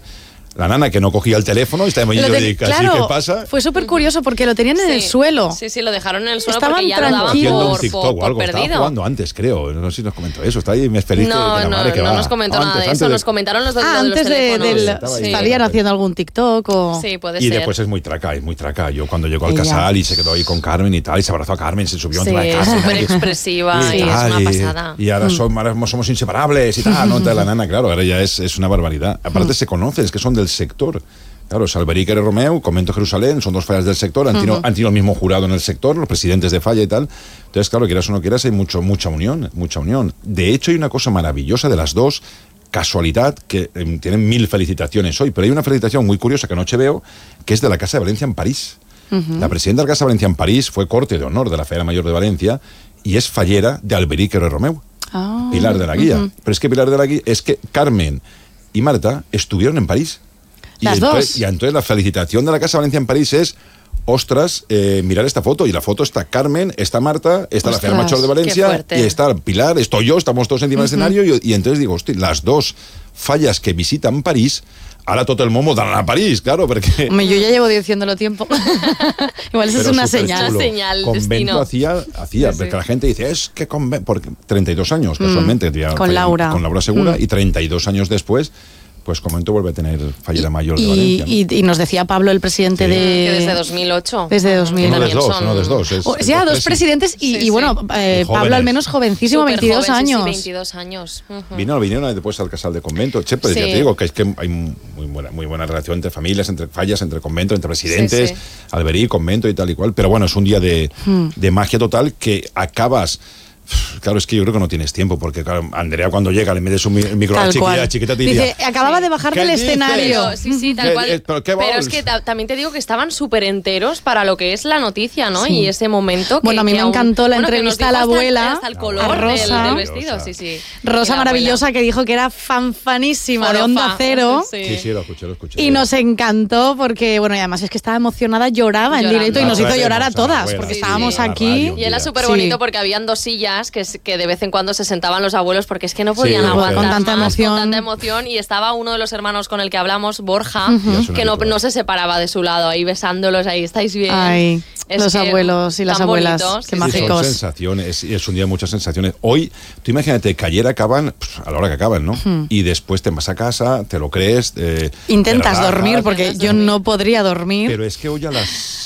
La nana que no cogía el teléfono, estaba yo ten... y casi, claro, ¿qué pasa? Fue súper curioso porque lo tenían en Sí. el suelo. Sí, sí, lo dejaron en el suelo Estaban porque ya lo daban Haciendo un por, TikTok por, o algo, por estaba perdido. jugando antes, creo. No sé si nos comentó eso, está ahí, me es feliz de No, la no, madre que no va. nos comentó Antes, nada de antes eso, de- nos comentaron los de, Ah, lo de los antes de, teléfonos. del... Estaba ahí. Estarían haciendo algún TikTok o... Sí, puede Y ser. después es muy traca, es muy traca. Yo cuando llegó al Ella. casal y se quedó ahí con Carmen y tal, y se abrazó a Carmen, se subió Sí, encima de es Carmen. súper y- expresiva, y y es tal, una y- pasada. Y ahora son- ahora somos inseparables y tal, ¿no? Entonces la nana, claro, ahora ya es, es una barbaridad. Aparte se conocen, es que son del sector. Claro, Salveríquer y Romeu, Comento Jerusalén, son dos fallas del sector, han tenido, Ujú. han tenido el mismo jurado en el sector, los presidentes de falla y tal. Entonces, claro, quieras o no quieras, hay mucho, mucha unión, mucha unión. De hecho, hay una cosa maravillosa de las dos, casualidad, que eh, tienen mil felicitaciones hoy, pero hay una felicitación muy curiosa que anoche veo, que es de la Casa de Valencia en París. Ujú. La presidenta de la Casa de Valencia en París fue corte de honor de la Federa Mayor de Valencia y es fallera de Alberiquer y Romeu, Ah, Pilar de la Guía. ujú. Pero es que Pilar de la Guía, es que Carmen y Marta estuvieron en París. Y Las entonces, dos. Y entonces la felicitación de la Casa Valencia en París es, ostras, eh, mirar esta foto. Y la foto está Carmen, está Marta, está la Federa Ostras, Mayor de qué Valencia fuerte. y está Pilar, estoy yo, estamos todos encima del Ujú. escenario. Y, y entonces digo, hostia, las dos fallas que visitan París, ahora todo el momo dan a París, claro, porque... Hombre, yo ya llevo diciéndolo tiempo. Igual eso es Pero una superchulo. señal. Una señal, Convento destino. hacía, hacía Sí, porque sí. la gente dice, es que convento, porque treinta y dos años, casualmente. ya Con falla- Laura. Con Laura Segura, Mm. y treinta y dos años después, pues Convento vuelve a tener fallera mayor de Y, Valencia. ¿no? y- y nos decía Pablo, el presidente Sí. de... Que desde dos mil ocho. Desde dos mil. No También des dos, son- no des dos. Es, O es sea, dos presi- presidentes y, Sí, y sí. bueno, eh, Y jóvenes. Pablo al menos jovencísimo, Súper veintidós joven, sí, sí, años. veintidós años. Ujú. Vinieron, vinieron después al casal de convento. Che, pero Sí. ya te digo que es que hay muy buena, muy buena relación entre familias, entre fallas, entre convento, entre presidentes, Sí, sí. Alberí, convento y tal y cual. Pero bueno, es un día de, Hmm. de magia total que acabas. Claro, es que yo creo que no tienes tiempo, porque claro, Andrea cuando llega le metes un mi- micro a la Tal chiquilla, cual. la chiquita te diría, Dice, acababa de bajar ¿Qué del dices? escenario. Pero, sí, sí, tal ¿Qué- cual. eh, pero qué Pero vamos? es que ta- también te digo que estaban súper enteros para lo que es la noticia, ¿no? Sí. Y ese momento que, Bueno, a mí que me aún- encantó la bueno, que entrevista nos a la dijo hasta el- abuela, hasta el a color del, Rosa. del vestido, sí, sí. Rosa La maravillosa abuela. que dijo que era fanfanísima de Forofa. Onda Cero. Sí. Sí, sí, lo escuché, lo escuché. Y nos encantó porque, bueno, y además es que estaba emocionada, lloraba en Llorando. directo y La nos hizo traeremos llorar a a la todas, abuela, porque sí, estábamos sí, a la aquí. radio. Y era Sí. súper bonito porque habían dos sillas que, es- que de vez en cuando se sentaban los abuelos porque es que no podían Sí, aguantar con tanta más, emoción. con tanta emoción. Y estaba uno de los hermanos con el que hablamos, Borja, Ujú. Ya es un que no, habitual. no se separaba de su lado, ahí besándolos, ahí estáis bien. Ay, Es los que abuelos y las tan abuelas, bonitos, qué sí, mágicos. sí. Son sensaciones, y es un día de muchas sensaciones. Hoy, tú imagínate que ayer acaban, pues, a la hora que acaban, ¿no? Hmm. Y después te vas a casa, te lo crees. eh, Intentas te relajas, dormir porque Intentas yo dormir. no podría dormir. Pero es que hoy a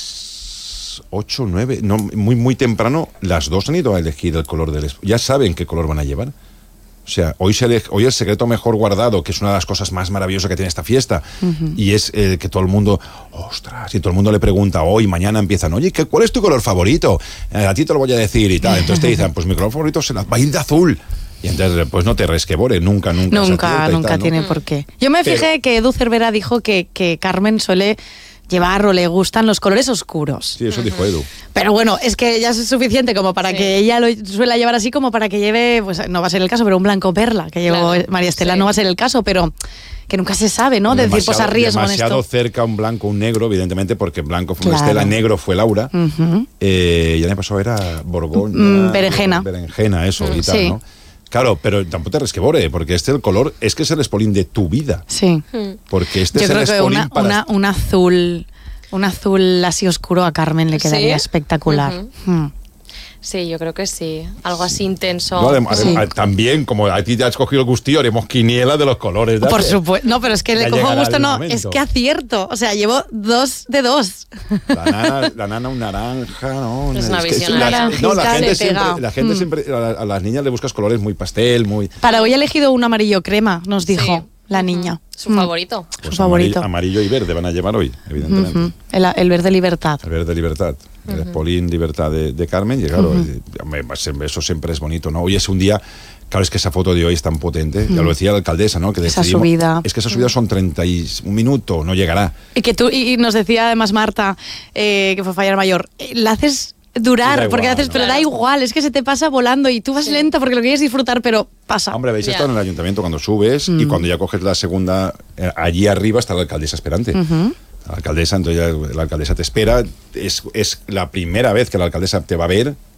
las ocho, nueve, no, muy, muy temprano, las dos han ido a elegir el color del... es- Ya saben qué color van a llevar. O sea, hoy, se elige- hoy el secreto mejor guardado, que es una de las cosas más maravillosas que tiene esta fiesta, y es eh, que todo el mundo, ostras, y todo el mundo le pregunta, hoy, mañana empiezan, oye, ¿qué, ¿cuál es tu color favorito? Eh, a ti te lo voy a decir y tal. Entonces te dicen, pues mi color favorito será, va a ir de azul. Y entonces, pues no te resquebore, nunca, nunca. se Nunca, acierta y nunca tal, ¿no? tiene por qué. Yo me Pero- fijé que Edu Cervera dijo que, que Carmen suele llevar o le gustan los colores oscuros. Sí, eso dijo Edu. Pero bueno, es que ya es suficiente como para Sí. que ella lo suela llevar así, como para que lleve, pues no va a ser el caso, pero un blanco perla que llevó Claro, María Estela sí. no va a ser el caso, pero que nunca se sabe, ¿no? De decir, pues Demasiado- arriesgo en demasiado esto. cerca un blanco, un negro, evidentemente, porque blanco fue Claro. Estela, negro fue Laura. Ujú. Eh, y el año pasado era Borgoña. Mm, berenjena. Berenjena, eso, y tal, Sí. ¿no? Claro, pero tampoco te resquebore, porque este el color es que es el espolín de tu vida. Sí. Porque este Yo es el creo que espolín una, para... una- un azul, un azul así oscuro a Carmen le quedaría ¿Sí? espectacular. Ujú. Mm. Sí, yo creo que sí. Algo así intenso. No, además- Sí. además, también, como a ti te has cogido el gustillo, haremos quiniela de los colores. ¿vale? Por supuesto. No, pero es que Ya le cojo llegará gusto, el no. momento. Es que acierto. O sea, llevo dos de dos. La nana, la nana un naranja, ¿no? Es una que visión la- naranjita no, la gente de siempre, pegado. la gente Mm. siempre a, a las niñas le buscas colores muy pastel, muy... Para hoy he elegido un amarillo crema, nos dijo Sí. la niña. Su Mm. favorito. Su Pues favorito. Amarillo, amarillo y verde van a llevar hoy, evidentemente. Ujú. el, el verde libertad. El verde libertad. El espolín libertad de, de Carmen. Y claro, eh, hombre, eso siempre es bonito, ¿no? Hoy es un día... Claro, es que esa foto de hoy es tan potente. Ya lo decía la alcaldesa, ¿no? Que Esa decidimos- subida. Es que esa subida son treinta y un minuto, no llegará. Y que tú, y, y nos decía además Marta, eh, que fue fallar mayor, eh, la haces durar, Da igual, porque la haces, ¿no? pero da Claro. igual, es que se te pasa volando y tú vas Sí. lento porque lo quieres disfrutar, pero pasa. Hombre, habéis Ya. estado en el ayuntamiento cuando subes Mm. y cuando ya coges la segunda, eh, allí arriba está la alcaldesa esperante. Ujú. La alcaldesa, entonces ya la alcaldesa te espera. Es, es la primera vez que la alcaldesa te va a ver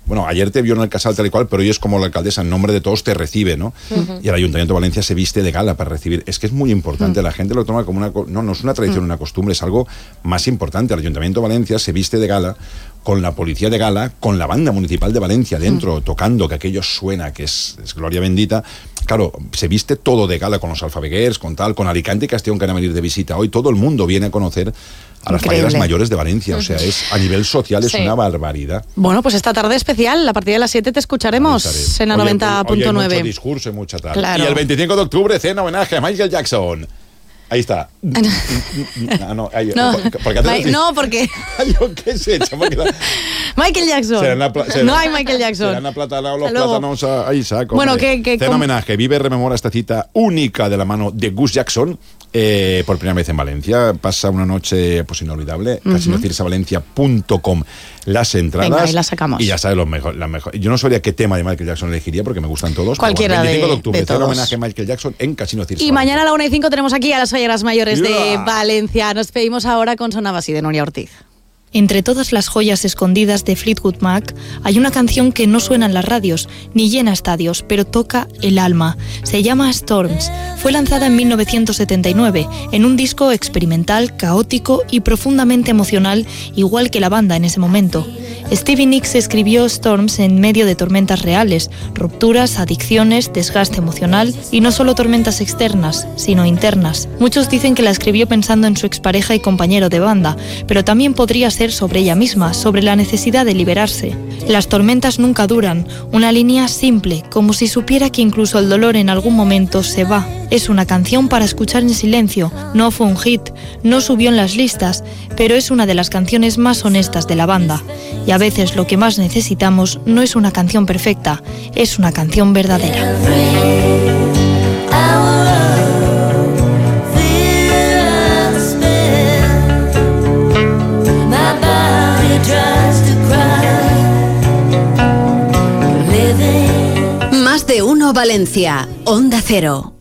bueno, ayer te vio en el Casal tal y cual, pero hoy es como la alcaldesa, en nombre de todos te recibe, ¿no? Uh-huh. Y el Ayuntamiento de Valencia se viste de gala para recibir. Es que es muy importante, uh-huh. La gente lo toma como una... No, no es una tradición, uh-huh. una costumbre, es algo más importante. El Ayuntamiento de Valencia se viste de gala, con la policía de gala, con la banda municipal de Valencia dentro, uh-huh. tocando, que aquello suena, que es, es gloria bendita. Claro, se viste todo de gala con los alfabeguers, con tal, con Alicante y Castellón que van a venir de visita. Hoy todo el mundo viene a conocer a las falleras mayores de Valencia, o sea, es a nivel social es sí. una barbaridad. Bueno, pues esta tarde especial, a partir de las siete te escucharemos en la noventa punto nueve. Mucho discurso y mucha tarde. Claro. Y el veinticinco de octubre, cena homenaje a Michael Jackson. Ahí está. Ah, no, ahí, no, porque Ma- no, porque... Yo qué sé, porque la... Michael Jackson. Será la pla- será, no hay Michael Jackson. Serán aplatanado los plátanos a Isaac. Bueno, que... que cena com... homenaje. Vive rememora esta cita única de la mano de Gus Jackson. Eh, por primera vez en Valencia, pasa una noche pues inolvidable. Uh-huh. casino cirsa valencia punto com las entradas. Venga, ahí las sacamos. Y ya sabes, lo mejor, la mejor. Yo no sabría qué tema de Michael Jackson elegiría porque me gustan todos. Cualquiera bueno, veinticinco de, de octubre, de todos. homenaje a Michael Jackson en Casino Cirsa. Y mañana a la una y cinco tenemos aquí a las falleras mayores yeah. de Valencia. Nos pedimos ahora con Sonaba así de Nuria Ortiz. Entre todas las joyas escondidas de Fleetwood Mac, hay una canción que no suena en las radios, ni llena estadios, pero toca el alma. Se llama Storms. Fue lanzada en mil novecientos setenta y nueve, en un disco experimental, caótico y profundamente emocional, igual que la banda en ese momento. Stevie Nicks escribió Storms en medio de tormentas reales, rupturas, adicciones, desgaste emocional y no solo tormentas externas, sino internas. Muchos dicen que la escribió pensando en su expareja y compañero de banda, pero también podría ser sobre ella misma, sobre la necesidad de liberarse. Las tormentas nunca duran, una línea simple, como si supiera que incluso el dolor en algún momento se va. Es una canción para escuchar en silencio, no fue un hit, no subió en las listas, pero es una de las canciones más honestas de la banda. Y a veces lo que más necesitamos no es una canción perfecta, es una canción verdadera. Más de uno Valencia, Onda Cero.